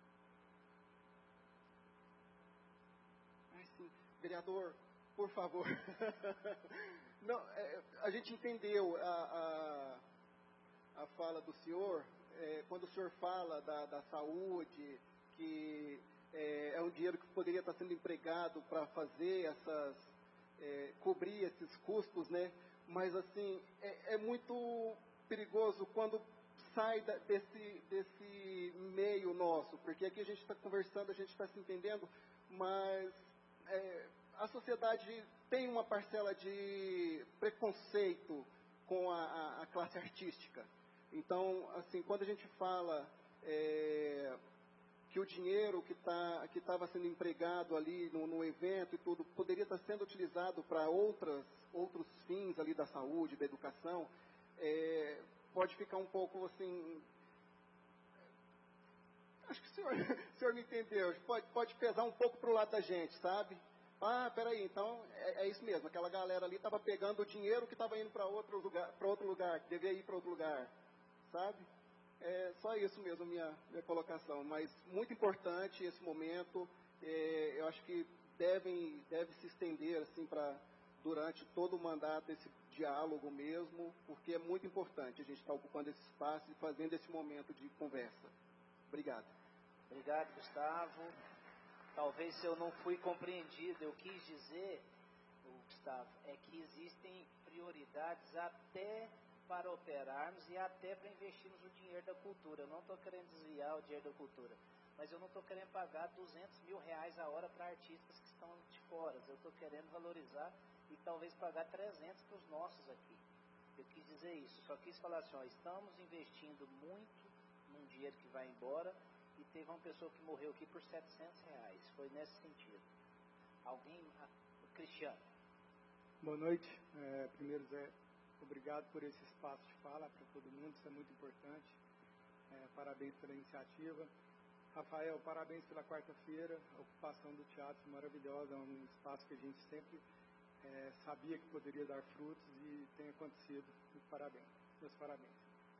Speaker 16: Ah, sim. Vereador, por favor. Não, é, a gente entendeu a, a, a fala do senhor, é, quando o senhor fala da, da saúde, que é, é um dinheiro que poderia estar sendo empregado para fazer essas, é, cobrir esses custos, né? Mas assim, é, é muito perigoso quando sai da, desse, desse meio nosso, porque aqui a gente está conversando, a gente está se entendendo, mas é, a sociedade tem uma parcela de preconceito com a, a, a classe artística. Então, assim, quando a gente fala é, que o dinheiro que tá, que estava sendo empregado ali no, no evento e tudo, poderia estar sendo utilizado para outras, outros fins ali da saúde, da educação, é, pode ficar um pouco assim... Acho que o senhor, o senhor me entendeu. Pode, pode pesar um pouco para o lado da gente, sabe? Ah, peraí, então é, é isso mesmo. Aquela galera ali estava pegando o dinheiro que estava indo para outro lugar, para outro lugar, que devia ir para outro lugar, sabe? É só isso mesmo, minha, minha colocação. Mas muito importante esse momento. É, eu acho que devem, deve se estender assim para durante todo o mandato esse diálogo mesmo, porque é muito importante a gente estar ocupando esse espaço e fazendo esse momento de conversa. Obrigado.
Speaker 2: Obrigado, Gustavo. Talvez se eu não fui compreendido, eu quis dizer, Gustavo, é que existem prioridades até para operarmos e até para investirmos o dinheiro da cultura. Eu não estou querendo desviar o dinheiro da cultura, mas eu não estou querendo pagar duzentos mil reais a hora para artistas que estão de fora. Eu estou querendo valorizar e talvez pagar trezentos para os nossos aqui. Eu quis dizer isso, só quis falar assim, ó, estamos investindo muito num dinheiro que vai embora e teve uma pessoa que morreu aqui por setecentos reais. Foi nesse sentido. Alguém? Ah, Cristiano.
Speaker 17: Boa noite. É, primeiro, Zé, obrigado por esse espaço de fala para todo mundo, isso é muito importante. É, parabéns pela iniciativa. Rafael, parabéns pela quarta-feira, a ocupação do teatro maravilhosa, é um espaço que a gente sempre é, sabia que poderia dar frutos e tem acontecido. Muito parabéns, meus parabéns.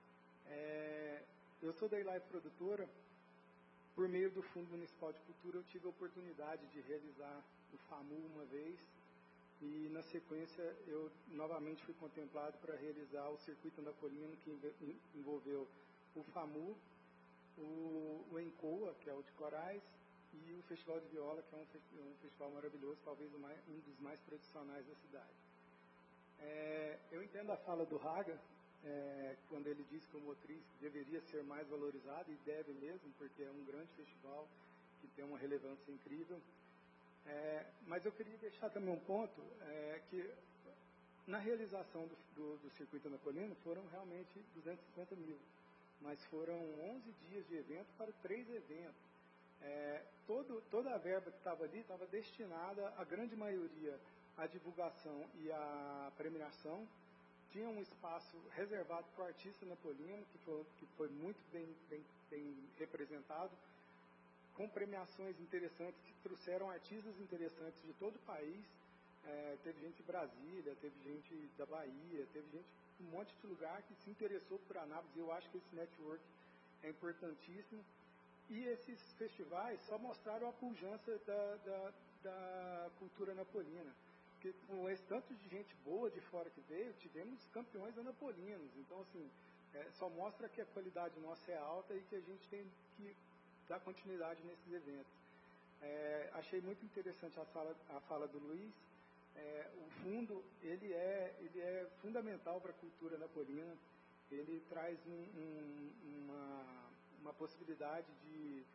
Speaker 17: É, eu sou da Ilife Produtora. Por meio do Fundo Municipal de Cultura, eu tive a oportunidade de realizar o FAMU uma vez e, na sequência, eu novamente fui contemplado para realizar o Circuito Anapolino, que envolveu o FAMU, o, o ENCOA, que é o de corais, e o Festival de Viola, que é um, um festival maravilhoso, talvez o mais, um dos mais tradicionais da cidade. É, eu entendo a fala do Raga, É, quando ele diz que o Motriz deveria ser mais valorizado, e deve mesmo, porque é um grande festival que tem uma relevância incrível. É, mas eu queria deixar também um ponto, é, que na realização do, do, do Circuito Anapolino foram realmente duzentos e cinquenta mil, mas foram onze dias de evento para três eventos. É, todo, toda a verba que estava ali estava destinada, a grande maioria, à divulgação e à premiação. Tinha um espaço reservado para o artista napolino, que foi, que foi muito bem, bem, bem representado, com premiações interessantes, que trouxeram artistas interessantes de todo o país. É, teve gente de Brasília, teve gente da Bahia, teve gente de um monte de lugar que se interessou por Anápolis, e eu acho que esse network é importantíssimo. E esses festivais só mostraram a pujança da, da, da cultura napolina. Porque com esse tanto de gente boa de fora que veio, tivemos campeões anapolinos. Então, assim, é, só mostra que a qualidade nossa é alta e que a gente tem que dar continuidade nesses eventos. É, achei muito interessante a, sala, a fala do Luiz. É, o fundo, ele é, ele é fundamental para a cultura napolina. Ele traz um, um, uma, uma possibilidade de,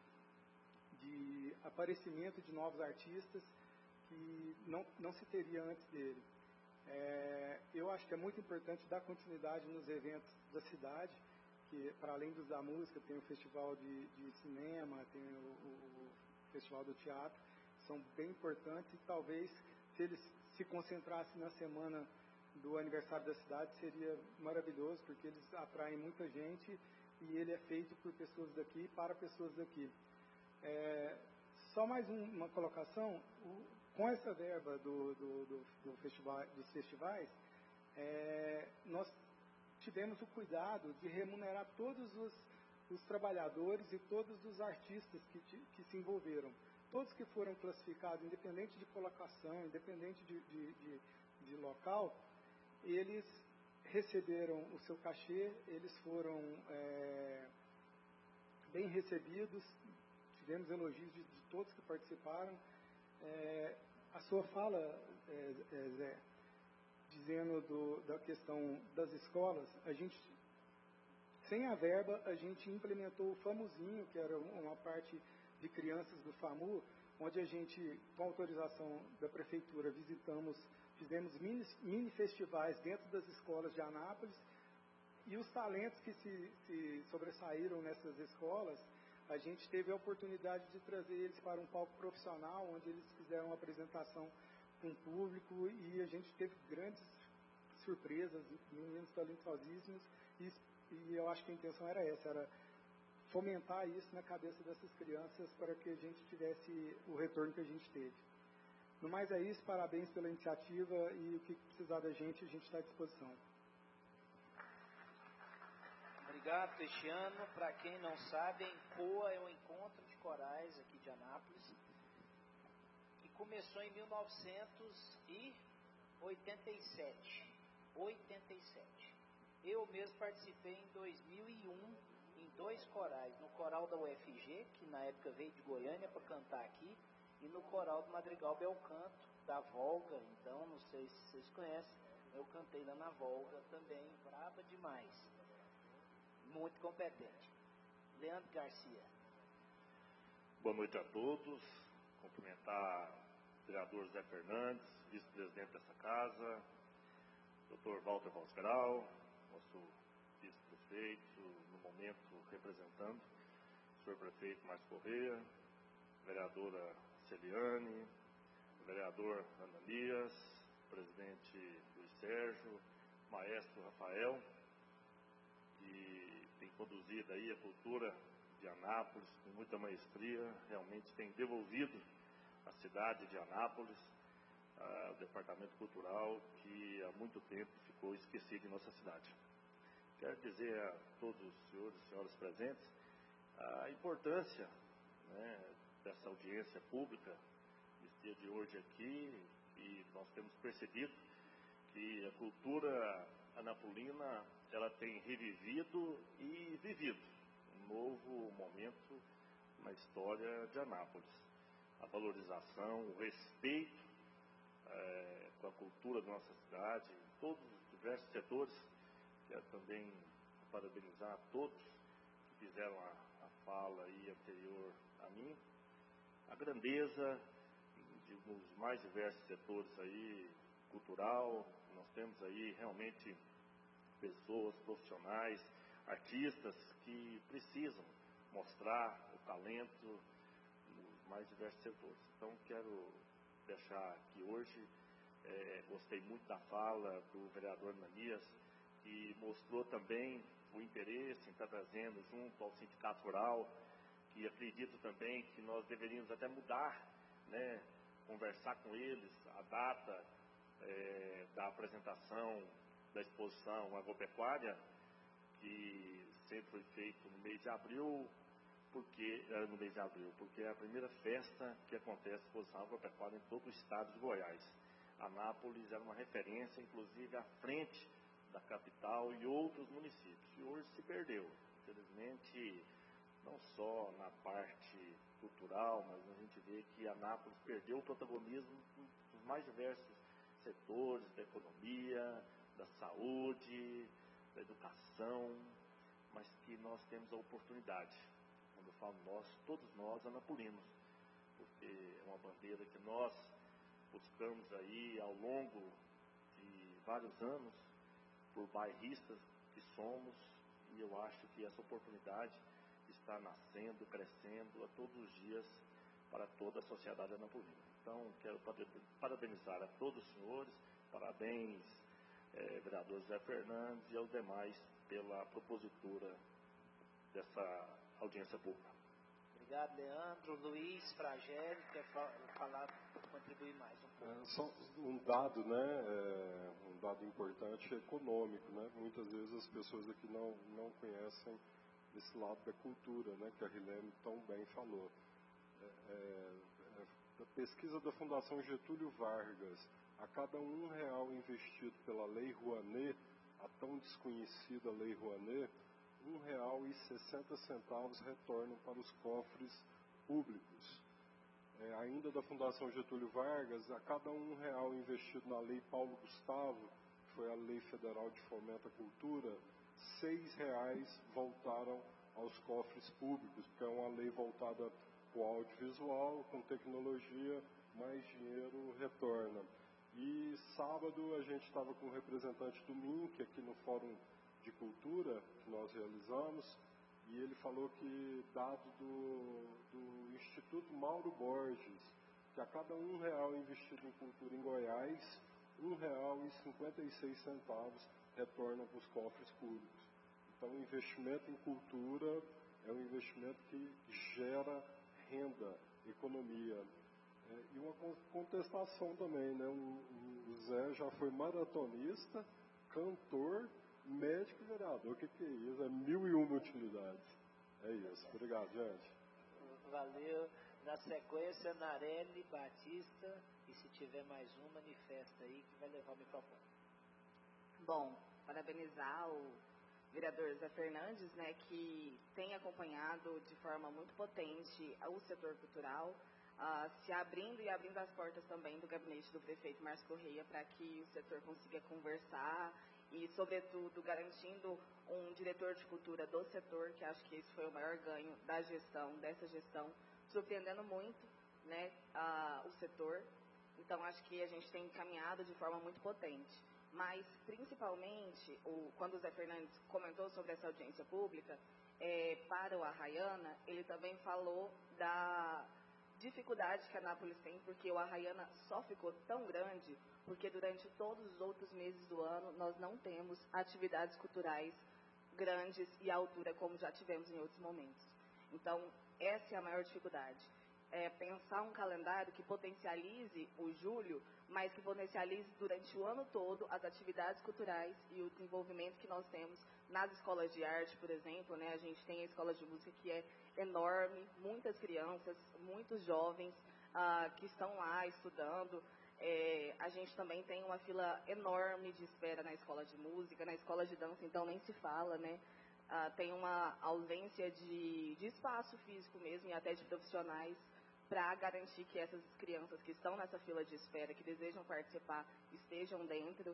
Speaker 17: de aparecimento de novos artistas que não, não se teria antes dele. É, eu acho que é muito importante dar continuidade nos eventos da cidade, que para além dos da música, tem o festival de, de cinema, tem o, o festival do teatro, são bem importantes, e talvez se eles se concentrassem na semana do aniversário da cidade, seria maravilhoso, porque eles atraem muita gente e ele é feito por pessoas daqui para pessoas daqui. É, só mais um, uma colocação, o, com essa verba do, do, do, do festival, dos festivais, é, nós tivemos o cuidado de remunerar todos os, os trabalhadores e todos os artistas que, que se envolveram. Todos que foram classificados, independente de colocação, independente de, de, de, de local, eles receberam o seu cachê, eles foram é, bem recebidos, tivemos elogios de, de todos que participaram. É, a sua fala, é, é, Zé, dizendo do, da questão das escolas, a gente, sem a verba, a gente implementou o FAMUzinho, que era uma parte de crianças do FAMU, onde a gente, com autorização da prefeitura, visitamos, fizemos mini, mini festivais dentro das escolas de Anápolis, e os talentos que se, se sobressaíram nessas escolas, a gente teve a oportunidade de trazer eles para um palco profissional, onde eles fizeram uma apresentação com o público, e a gente teve grandes surpresas, meninos talentosíssimos, e, e eu acho que a intenção era essa, era fomentar isso na cabeça dessas crianças para que a gente tivesse o retorno que a gente teve. No mais é isso, parabéns pela iniciativa, e o que precisar da gente, a gente está à disposição.
Speaker 2: Obrigado, Cristiano. Para quem não sabe, a Empoa é um encontro de corais aqui de Anápolis, que começou em mil novecentos e oitenta e sete. oitenta e sete. Eu mesmo participei em dois mil e um em dois corais, no coral da U F G, que na época veio de Goiânia para cantar aqui, e no coral do Madrigal Belcanto, da Volga. Então, não sei se vocês conhecem, eu cantei lá na Volga também, braba demais. Muito competente. Leandro Garcia.
Speaker 18: Boa noite a todos. Cumprimentar o vereador Zé Fernandes, vice-presidente dessa casa, doutor Walter Vosgrau, nosso vice-prefeito, no momento representando, o senhor prefeito Márcio Correia, vereadora Celiane, o vereador Ananias, presidente Luiz Sérgio, maestro Rafael, que tem conduzido aí a cultura de Anápolis com muita maestria, realmente tem devolvido à cidade de Anápolis ah, o departamento cultural que há muito tempo ficou esquecido em nossa cidade. Quero dizer a todos os senhores e senhoras presentes a importância, né, dessa audiência pública nesse dia de hoje aqui, e nós temos percebido que a cultura anapolina ela tem revivido e vivido um novo momento na história de Anápolis. A valorização, o respeito é, com a cultura da nossa cidade, em todos os diversos setores. Quero também parabenizar a todos que fizeram a, a fala aí anterior a mim. A grandeza de, nos mais diversos setores aí, cultural, nós temos aí realmente pessoas profissionais, artistas que precisam mostrar o talento nos mais diversos setores. Então quero deixar aqui hoje, é, gostei muito da fala do vereador Ananias, que mostrou também o interesse em estar trazendo junto ao Sindicato Rural, que acredito também que nós deveríamos até mudar, né, conversar com eles a data é, da apresentação da exposição agropecuária, que sempre foi feito no mês de abril, porque no mês de abril, porque é a primeira festa que acontece a exposição agropecuária em todo o estado de Goiás. Anápolis era uma referência, inclusive à frente da capital e outros municípios, e hoje se perdeu. Infelizmente, não só na parte cultural, mas a gente vê que Anápolis perdeu o protagonismo nos mais diversos setores da economia, da saúde, da educação, mas que nós temos a oportunidade. Quando eu falo nós, todos nós anapolinos, porque é uma bandeira que nós buscamos aí ao longo de vários anos, por bairristas que somos, e eu acho que essa oportunidade está nascendo, crescendo a todos os dias para toda a sociedade anapolina. Então, quero parabenizar a todos os senhores, parabéns, é, vereador Zé Fernandes, e aos demais pela propositura dessa audiência pública.
Speaker 2: Obrigado, Leandro. Luiz Fragério, quer falar, contribuir mais um pouco?
Speaker 6: É, só um dado, né, é, um dado importante econômico, né? Muitas vezes as pessoas aqui não, não conhecem esse lado da cultura, né, que a Rilene tão bem falou. É, é, a pesquisa da Fundação Getúlio Vargas, a cada um real investido pela Lei Rouanet, a tão desconhecida Lei Rouanet, um real e sessenta centavos retornam para os cofres públicos. É, ainda da Fundação Getúlio Vargas, a cada um real investido na Lei Paulo Gustavo, que foi a Lei Federal de Fomento à Cultura, seis reais voltaram aos cofres públicos, porque é uma lei voltada o audiovisual, com tecnologia, mais dinheiro retorna. E sábado a gente estava com o representante do M I N C aqui no Fórum de Cultura que nós realizamos, e ele falou que, dado do, do Instituto Mauro Borges, que a cada um real investido em cultura em Goiás, um real e cinquenta e seis centavos retorna para os cofres públicos. Então, o investimento em cultura é um investimento que gera renda, economia. É, e uma contestação também, né? O, o Zé já foi maratonista, cantor, médico e vereador. O que, que é isso? É mil e uma utilidades. É isso. Obrigado, gente.
Speaker 2: Valeu. Na sequência, Narelli Batista. E se tiver mais um, manifesta aí que vai levar o microfone.
Speaker 19: Bom, parabenizar o vereador Zé Fernandes, né, que tem acompanhado de forma muito potente o setor cultural, uh, se abrindo e abrindo as portas também do gabinete do prefeito Márcio Correia para que o setor consiga conversar e, sobretudo, garantindo um diretor de cultura do setor, que acho que esse foi o maior ganho da gestão, dessa gestão, surpreendendo muito, né, uh, o setor. Então, acho que a gente tem caminhado de forma muito potente. Mas, principalmente, o, quando o Zé Fernandes comentou sobre essa audiência pública, é, para o Arraiana, ele também falou da dificuldade que a Anápolis tem, porque o Arraiana só ficou tão grande, porque durante todos os outros meses do ano, nós não temos atividades culturais grandes e à altura, como já tivemos em outros momentos. Então, essa é a maior dificuldade. É pensar um calendário que potencialize o julho, mas que potencialize durante o ano todo as atividades culturais e o desenvolvimento que nós temos nas escolas de arte, por exemplo, né? A gente tem a escola de música que é enorme, muitas crianças, muitos jovens ah, que estão lá estudando. É, a gente também tem uma fila enorme de espera na escola de música, na escola de dança, então nem se fala, né? Ah, tem uma ausência de, de espaço físico mesmo e até de profissionais para garantir que essas crianças que estão nessa fila de espera, que desejam participar, estejam dentro.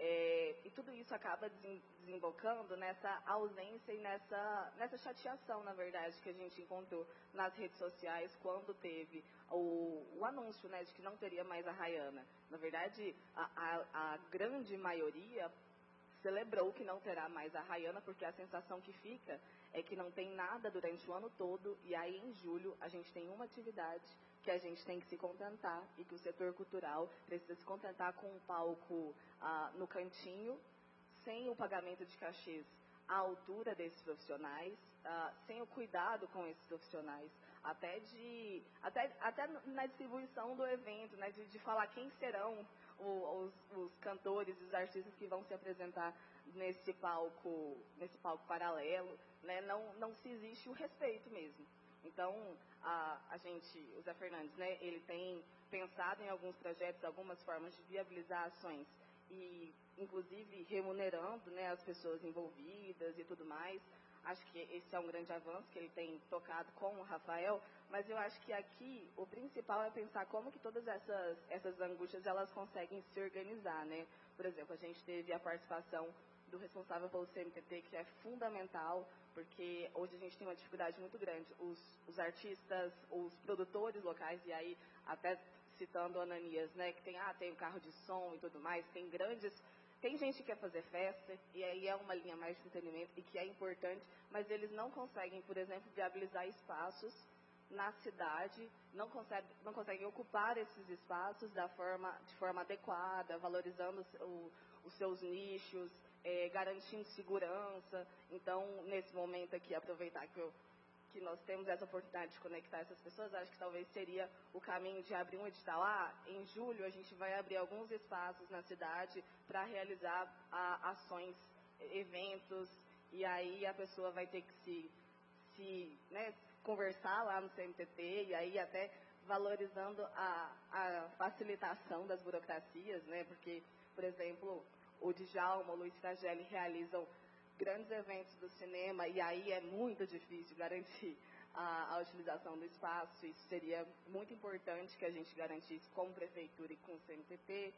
Speaker 19: É, e tudo isso acaba desembocando nessa ausência e nessa, nessa chateação, na verdade, que a gente encontrou nas redes sociais quando teve o, o anúncio, né, de que não teria mais a Arraiana. Na verdade, a, a, a grande maioria celebrou que não terá mais a Arraiana, porque a sensação que fica é que não tem nada durante o ano todo, e aí em julho a gente tem uma atividade que a gente tem que se contentar, e que o setor cultural precisa se contentar com um palco ah, no cantinho, sem o pagamento de cachês à altura desses profissionais, ah, sem o cuidado com esses profissionais, até, de, até, até na distribuição do evento, né, de, de falar quem serão os, os cantores e os artistas que vão se apresentar nesse palco, nesse palco paralelo, né, não, não se existe o respeito mesmo. Então, a, a gente, o Zé Fernandes, né, ele tem pensado em alguns projetos, algumas formas de viabilizar ações e, inclusive, remunerando, né, as pessoas envolvidas e tudo mais. Acho que esse é um grande avanço que ele tem tocado com o Rafael, mas eu acho que aqui o principal é pensar como que todas essas, essas angústias elas conseguem se organizar, né? Por exemplo, a gente teve a participação do responsável pelo C M T T, que é fundamental, porque hoje a gente tem uma dificuldade muito grande. Os, os artistas, os produtores locais, e aí até citando o Ananias, né, que tem, ah, tem o carro de som e tudo mais, tem grandes... Tem gente que quer fazer festa, e aí é uma linha mais de entretenimento, e que é importante, mas eles não conseguem, por exemplo, viabilizar espaços na cidade, não conseguem, não conseguem ocupar esses espaços da forma, de forma adequada, valorizando o, os seus nichos, é, garantindo segurança. Então, nesse momento aqui, aproveitar que eu que nós temos essa oportunidade de conectar essas pessoas, acho que talvez seria o caminho de abrir um edital. Ah, em julho a gente vai abrir alguns espaços na cidade para realizar a, ações, eventos, e aí a pessoa vai ter que se, se né, conversar lá no C M T T, e aí até valorizando a, a facilitação das burocracias, né, porque, por exemplo, o Djalma, o Luiz Fragelli realizam grandes eventos do cinema, e aí é muito difícil garantir a, a utilização do espaço. Isso seria muito importante que a gente garantisse com prefeitura e com o C M T T.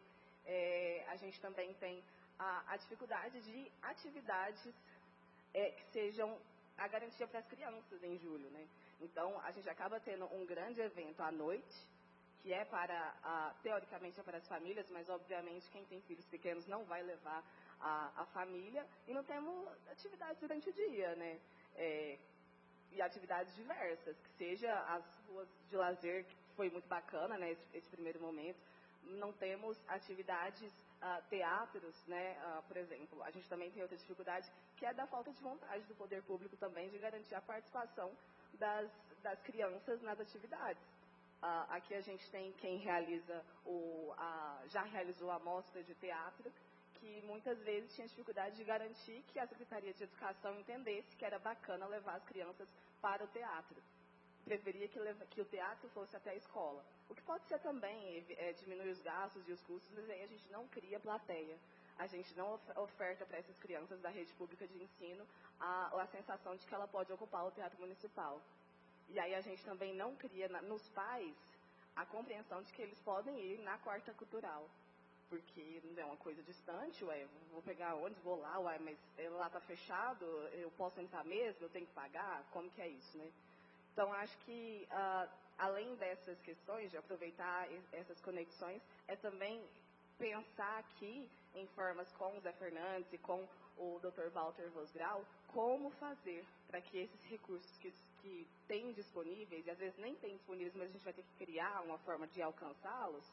Speaker 19: É, a gente também tem a, a dificuldade de atividades é, que sejam a garantia para as crianças em julho, né? Então, a gente acaba tendo um grande evento à noite, que é para, a, teoricamente, é para as famílias, mas, obviamente, quem tem filhos pequenos não vai levar a, a família. E não temos atividades durante o dia, né? É, e atividades diversas, que seja as ruas de lazer, que foi muito bacana, né, esse, esse primeiro momento. Não temos atividades, uh, teatros, né, uh, por exemplo. A gente também tem outra dificuldade, que é da falta de vontade do poder público também de garantir a participação das, das crianças nas atividades. Uh, aqui a gente tem quem realiza, o, a, já realizou a mostra de teatro, que muitas vezes tinha dificuldade de garantir que a Secretaria de Educação entendesse que era bacana levar as crianças para o teatro. Preferia que, leva, que o teatro fosse até a escola. O que pode ser também é, diminuir os gastos e os custos, mas aí a gente não cria plateia. A gente não oferta para essas crianças da rede pública de ensino a, a sensação de que ela pode ocupar o teatro municipal. E aí a gente também não cria na, nos pais a compreensão de que eles podem ir na quarta cultural. Porque não é uma coisa distante, ué, vou pegar ônibus, vou lá, ué, mas lá está fechado, eu posso entrar mesmo, eu tenho que pagar, como que é isso, né? Então, acho que, uh, além dessas questões, de aproveitar essas conexões, é também pensar aqui, em formas com o Zé Fernandes e com o doutor Walter Vosgrau, como fazer para que esses recursos que, que tem disponíveis, e às vezes nem tem disponíveis, mas a gente vai ter que criar uma forma de alcançá-los,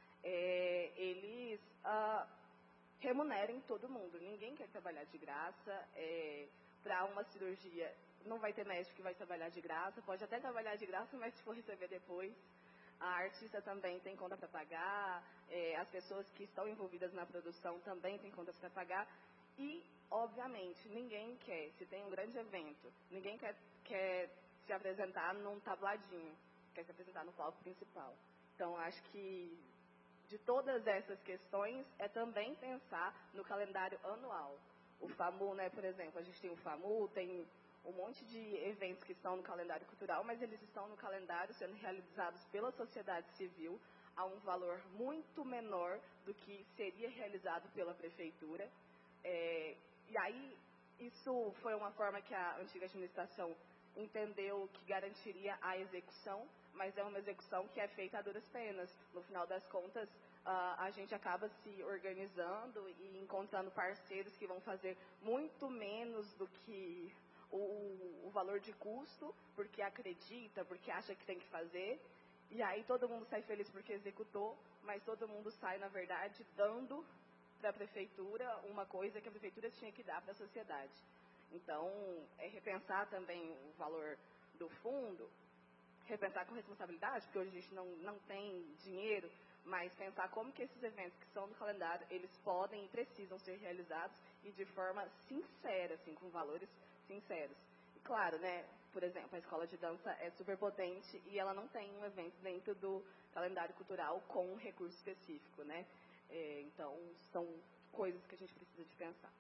Speaker 19: É, eles uh, remunerem todo mundo. Ninguém quer trabalhar de graça. É, para uma cirurgia, não vai ter médico que vai trabalhar de graça. Pode até trabalhar de graça, mas se for receber depois. A artista também tem conta para pagar. É, as pessoas que estão envolvidas na produção também têm contas para pagar. E, obviamente, ninguém quer, se tem um grande evento, ninguém quer, quer se apresentar num tabladinho. Quer se apresentar no palco principal. Então, acho que de todas essas questões, é também pensar no calendário anual. O FAMU, né, por exemplo, a gente tem o FAMU, tem um monte de eventos que estão no calendário cultural, mas eles estão no calendário sendo realizados pela sociedade civil a um valor muito menor do que seria realizado pela prefeitura. É, e aí, isso foi uma forma que a antiga administração entendeu que garantiria a execução, mas é uma execução que é feita a duras penas. No final das contas, uh, a gente acaba se organizando e encontrando parceiros que vão fazer muito menos do que o, o valor de custo, porque acredita, porque acha que tem que fazer, e aí todo mundo sai feliz porque executou, mas todo mundo sai, na verdade, dando para a prefeitura uma coisa que a prefeitura tinha que dar para a sociedade. Então, é repensar também o valor do fundo, repensar com responsabilidade, porque hoje a gente não, não tem dinheiro, mas pensar como que esses eventos que são no calendário, eles podem e precisam ser realizados e de forma sincera, assim, com valores sinceros. E claro, né, por exemplo, a escola de dança é super potente e ela não tem um evento dentro do calendário cultural com um recurso específico, né? É, então, são coisas que a gente precisa de pensar.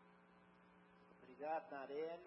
Speaker 2: Obrigado, Narene.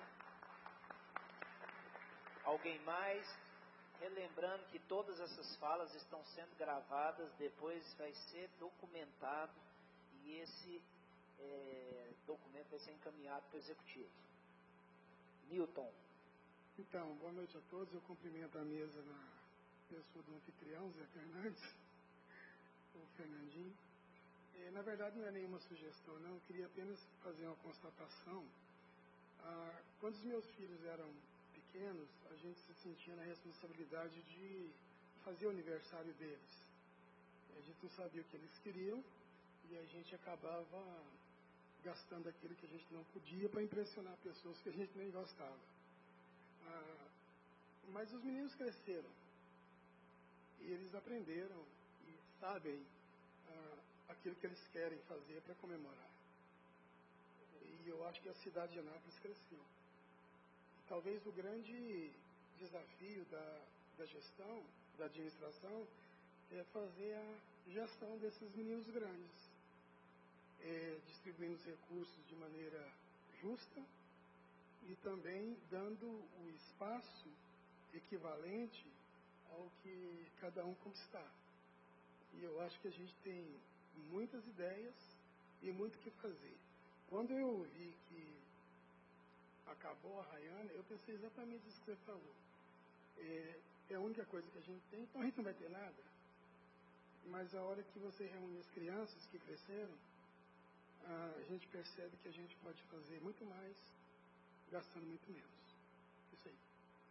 Speaker 2: Alguém mais? Relembrando que todas essas falas estão sendo gravadas, depois vai ser documentado e esse é, documento vai ser encaminhado para o Executivo. Newton.
Speaker 17: Então, boa noite a todos. Eu cumprimento a mesa na pessoa do anfitrião, Zé Fernandes, o Fernandinho. É, na verdade, não é nenhuma sugestão, não. Eu queria apenas fazer uma constatação. Ah, quando os meus filhos eram pequenos, a gente se sentia na responsabilidade de fazer o aniversário deles. A gente não sabia o que eles queriam e a gente acabava gastando aquilo que a gente não podia para impressionar pessoas que a gente nem gostava. Ah, mas os meninos cresceram e eles aprenderam e sabem ah, aquilo que eles querem fazer para comemorar. E eu acho que a cidade de Anápolis cresceu. Talvez o grande desafio da, da gestão, da administração, é fazer a gestão desses meninos grandes, é, distribuindo os recursos de maneira justa e também dando o espaço equivalente ao que cada um conquistar. E eu acho que a gente tem muitas ideias e muito o que fazer. Quando eu vi que acabou a Rayana, eu pensei exatamente isso que você falou. é, é a única coisa que a gente tem, então a gente não vai ter nada. Mas a hora que você reúne as crianças que cresceram, a gente percebe que a gente pode fazer muito mais, gastando muito menos. Isso aí.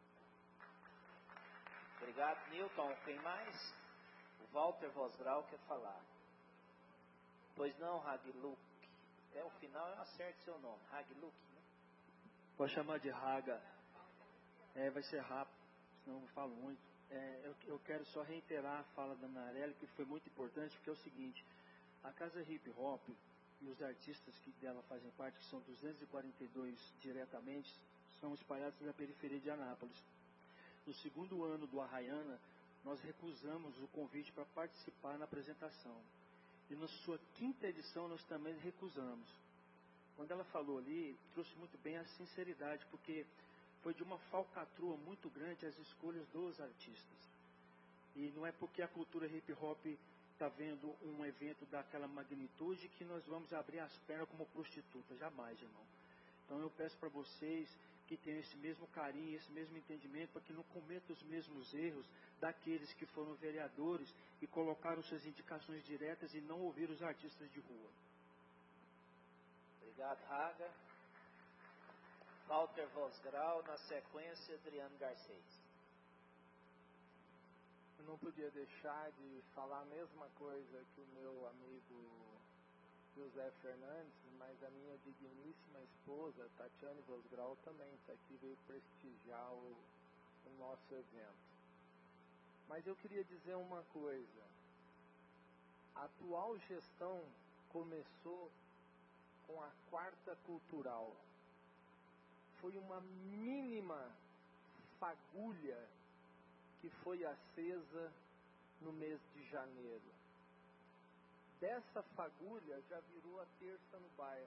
Speaker 2: Obrigado, Newton. Tem mais? O Walter Vosgrau quer falar. Pois não, Hagluk. Até o final eu acerto seu nome. Hagluk, né?
Speaker 9: Pode chamar de Haga. É, vai ser rápido, senão eu falo muito. É, eu, eu quero só reiterar a fala da Narelli, que foi muito importante, porque é o seguinte: a Casa Hip Hop e os artistas que dela fazem parte, que são duzentos e quarenta e dois diretamente, são espalhados na periferia de Anápolis. No segundo ano do Arraiana, nós recusamos o convite para participar na apresentação. E na sua quinta edição, nós também recusamos. Quando ela falou ali, trouxe muito bem a sinceridade, porque foi de uma falcatrua muito grande as escolhas dos artistas. E não é porque a cultura hip hop está vendo um evento daquela magnitude que nós vamos abrir as pernas como prostituta. Jamais, irmão. Então eu peço para vocês que tenham esse mesmo carinho, esse mesmo entendimento, para que não cometam os mesmos erros daqueles que foram vereadores e colocaram suas indicações diretas e não ouviram os artistas de rua.
Speaker 2: Obrigado, Haga. Walter Vosgrau, na sequência, Adriano Garcês.
Speaker 8: Eu não podia deixar de falar a mesma coisa que o meu amigo José Fernandes, mas a minha digníssima esposa, Tatiane Vosgrau, também está aqui, veio prestigiar o, o nosso evento. Mas eu queria dizer uma coisa. A atual gestão começou com a quarta cultural. Foi uma mínima fagulha que foi acesa no mês de janeiro. Dessa fagulha já virou a terça no bairro.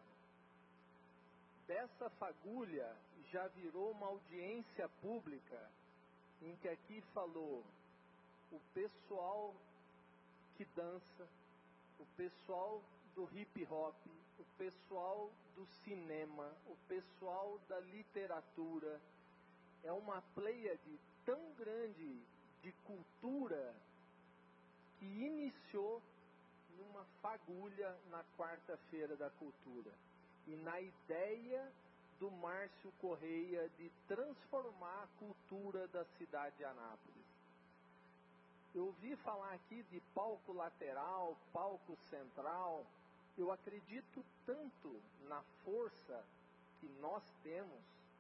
Speaker 8: Dessa fagulha já virou uma audiência pública em que aqui falou o pessoal que dança, o pessoal do hip hop, o pessoal do cinema, o pessoal da literatura. É uma pleiade tão grande de cultura que iniciou numa fagulha na quarta-feira da cultura. E na ideia do Márcio Correia de transformar a cultura da cidade de Anápolis. Eu ouvi falar aqui de palco lateral, palco central. Eu acredito tanto na força que nós temos,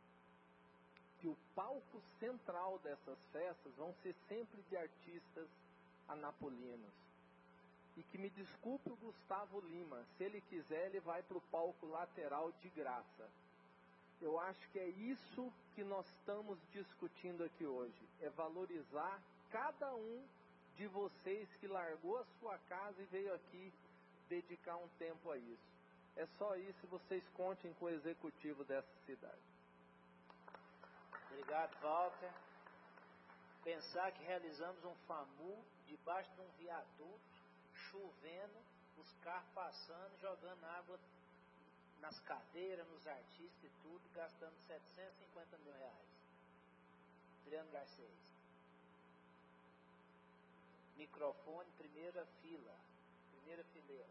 Speaker 8: que o palco central dessas festas vão ser sempre de artistas anapolinos. E que me desculpe o Gustavo Lima, se ele quiser ele vai para o palco lateral de graça. Eu acho que é isso que nós estamos discutindo aqui hoje, é valorizar cada um de vocês que largou a sua casa e veio aqui dedicar um tempo a isso. É só isso, vocês contem com o executivo dessa cidade.
Speaker 2: Obrigado, Walter. Pensar que realizamos um FAMU debaixo de um viaduto, chovendo, os carros passando, jogando água nas cadeiras, nos artistas e tudo, gastando setecentos e cinquenta mil reais. Adriano Garcês. Microfone, primeira fila, primeira fileira.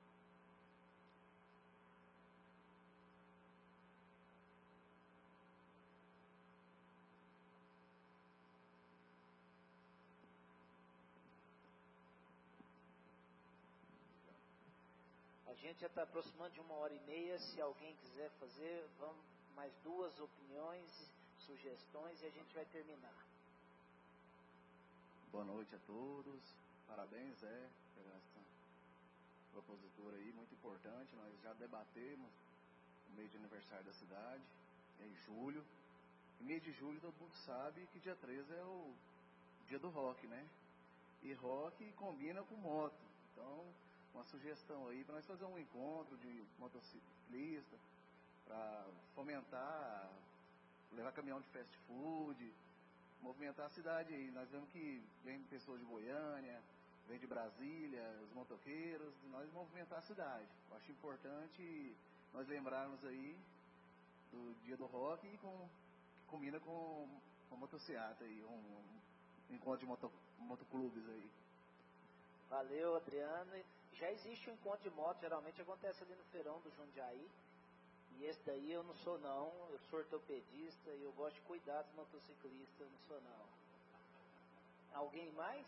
Speaker 2: A gente já está aproximando de uma hora e meia. Se alguém quiser fazer, vamos mais duas opiniões, sugestões e a gente vai terminar.
Speaker 4: Boa noite a todos. Parabéns, Zé, pela essa propositura aí, muito importante. Nós já debatemos o mês de aniversário da cidade, em julho. Em mês de julho todo mundo sabe que dia treze é o dia do rock, né? E rock combina com moto. Então, uma sugestão aí para nós fazer um encontro de motociclista, para fomentar, levar caminhão de fast food, movimentar a cidade aí. Nós vemos que vem pessoas de Goiânia, vem de Brasília, os motoqueiros, nós movimentar a cidade. Eu acho importante nós lembrarmos aí do dia do rock e com, que combina com
Speaker 20: uma motociata aí, um, um encontro de moto, motoclubes aí.
Speaker 2: Valeu, Adriano. Já existe um encontro de moto, geralmente acontece ali no Feirão do Jundiaí. E esse daí eu não sou não, eu sou ortopedista e eu gosto de cuidar dos motociclistas, eu não sou não. Alguém mais?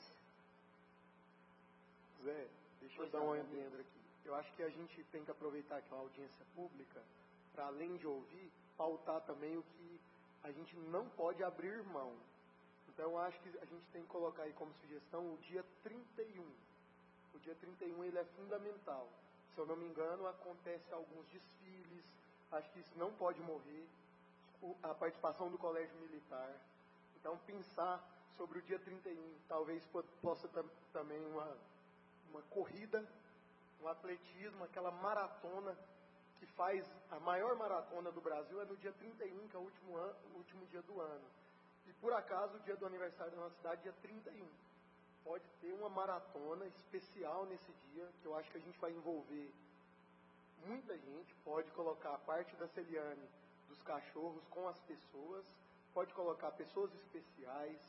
Speaker 3: Zé, deixa
Speaker 2: Pois
Speaker 3: eu dar
Speaker 2: não,
Speaker 3: um
Speaker 2: meu
Speaker 3: adendo aqui. Eu acho que a gente tem que aproveitar que é uma audiência pública para, além de ouvir, pautar também o que a gente não pode abrir mão. Então, eu acho que a gente tem que colocar aí como sugestão o dia trinta e um. O dia trinta e um ele é fundamental. Se eu não me engano, acontece alguns desfiles. Acho que isso não pode morrer. A participação do Colégio Militar. Então, pensar sobre o dia trinta e um. Talvez possa tam, também uma, uma corrida, um atletismo, aquela maratona que faz a maior maratona do Brasil é no dia trinta e um, que é o último, ano, o último dia do ano. E por acaso o dia do aniversário da nossa cidade é dia trinta e um. Pode ter uma maratona especial nesse dia, que eu acho que a gente vai envolver muita gente. Pode colocar a parte da Celiane dos cachorros com as pessoas, pode colocar pessoas especiais,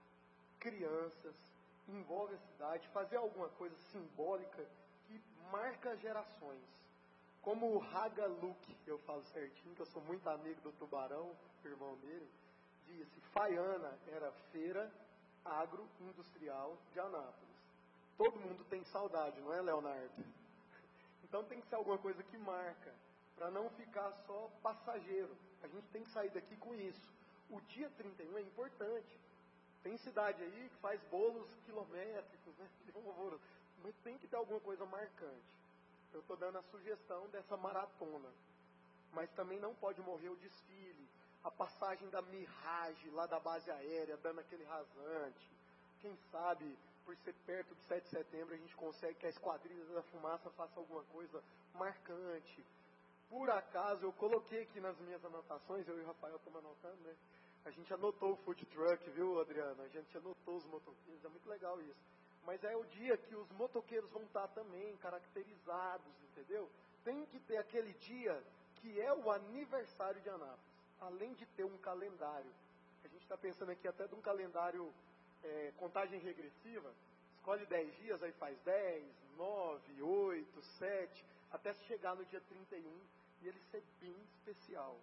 Speaker 3: crianças, envolve a cidade, fazer alguma coisa simbólica que marca gerações. Como o Raga Luke, eu falo certinho, que eu sou muito amigo do Tubarão, irmão dele, disse, Faiana era feira agroindustrial de Anápolis. Todo mundo tem saudade, não é, Leonardo? Então tem que ser alguma coisa que marca, para não ficar só passageiro. A gente tem que sair daqui com isso. O dia trinta e um é importante. Tem cidade aí que faz bolos quilométricos, né? Mas tem que ter alguma coisa marcante. Eu estou dando a sugestão dessa maratona. Mas também não pode morrer o desfile, a passagem da Mirage lá da base aérea, dando aquele rasante. Quem sabe, por ser perto do sete de setembro, a gente consegue que a Esquadrilha da Fumaça faça alguma coisa marcante. Por acaso, eu coloquei aqui nas minhas anotações, eu e o Rafael estamos anotando, né? A gente anotou o food truck, viu, Adriana? A gente anotou os motoqueiros, é muito legal isso. Mas é o dia que os motoqueiros vão estar também caracterizados, entendeu? Tem que ter aquele dia que é o aniversário de Anápolis, além de ter um calendário. A gente está pensando aqui até de um calendário é, contagem regressiva. Escolhe dez dias, aí faz dez, nove, oito, sete, até chegar no dia trinta e um e ele ser bem especial.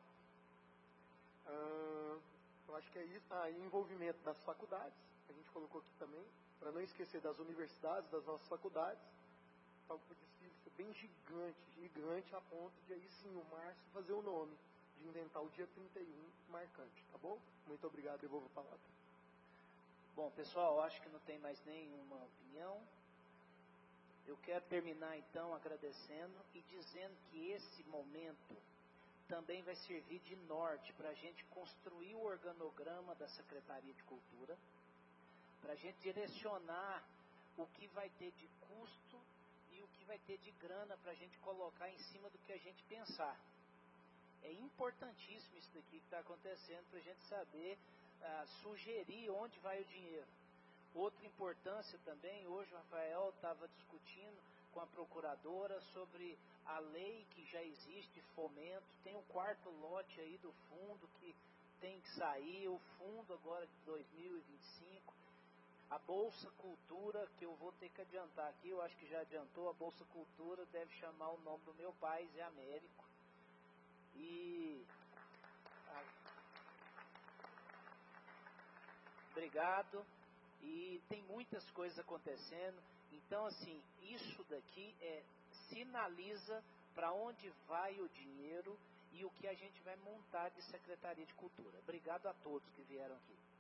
Speaker 3: Ah, eu acho que é isso. Ah, e envolvimento das faculdades, a gente colocou aqui também, para não esquecer das universidades, das nossas faculdades. Para o desfile ser bem gigante, gigante, a ponto de aí sim o Márcio fazer o nome, de inventar o dia trinta e um marcante, tá bom? Muito obrigado, devolvo a palavra.
Speaker 2: Bom, pessoal, acho que não tem mais nenhuma opinião. Eu quero terminar então agradecendo e dizendo que esse momento também vai servir de norte para a gente construir o organograma da Secretaria de Cultura, para a gente direcionar o que vai ter de custo e o que vai ter de grana para a gente colocar em cima do que a gente pensar. É importantíssimo isso daqui que está acontecendo para a gente saber uh, sugerir onde vai o dinheiro. Outra importância também, hoje o Rafael estava discutindo com a procuradora sobre a lei que já existe, fomento, tem o quarto lote aí do fundo que tem que sair, o fundo agora de dois mil e vinte e cinco, a Bolsa Cultura, que eu vou ter que adiantar aqui, eu acho que já adiantou, a Bolsa Cultura deve chamar o nome do meu pai, Zé Américo, e... Ah, obrigado. E tem muitas coisas acontecendo. Então, assim, isso daqui é, sinaliza para onde vai o dinheiro e o que a gente vai montar de Secretaria de Cultura. Obrigado a todos que vieram aqui.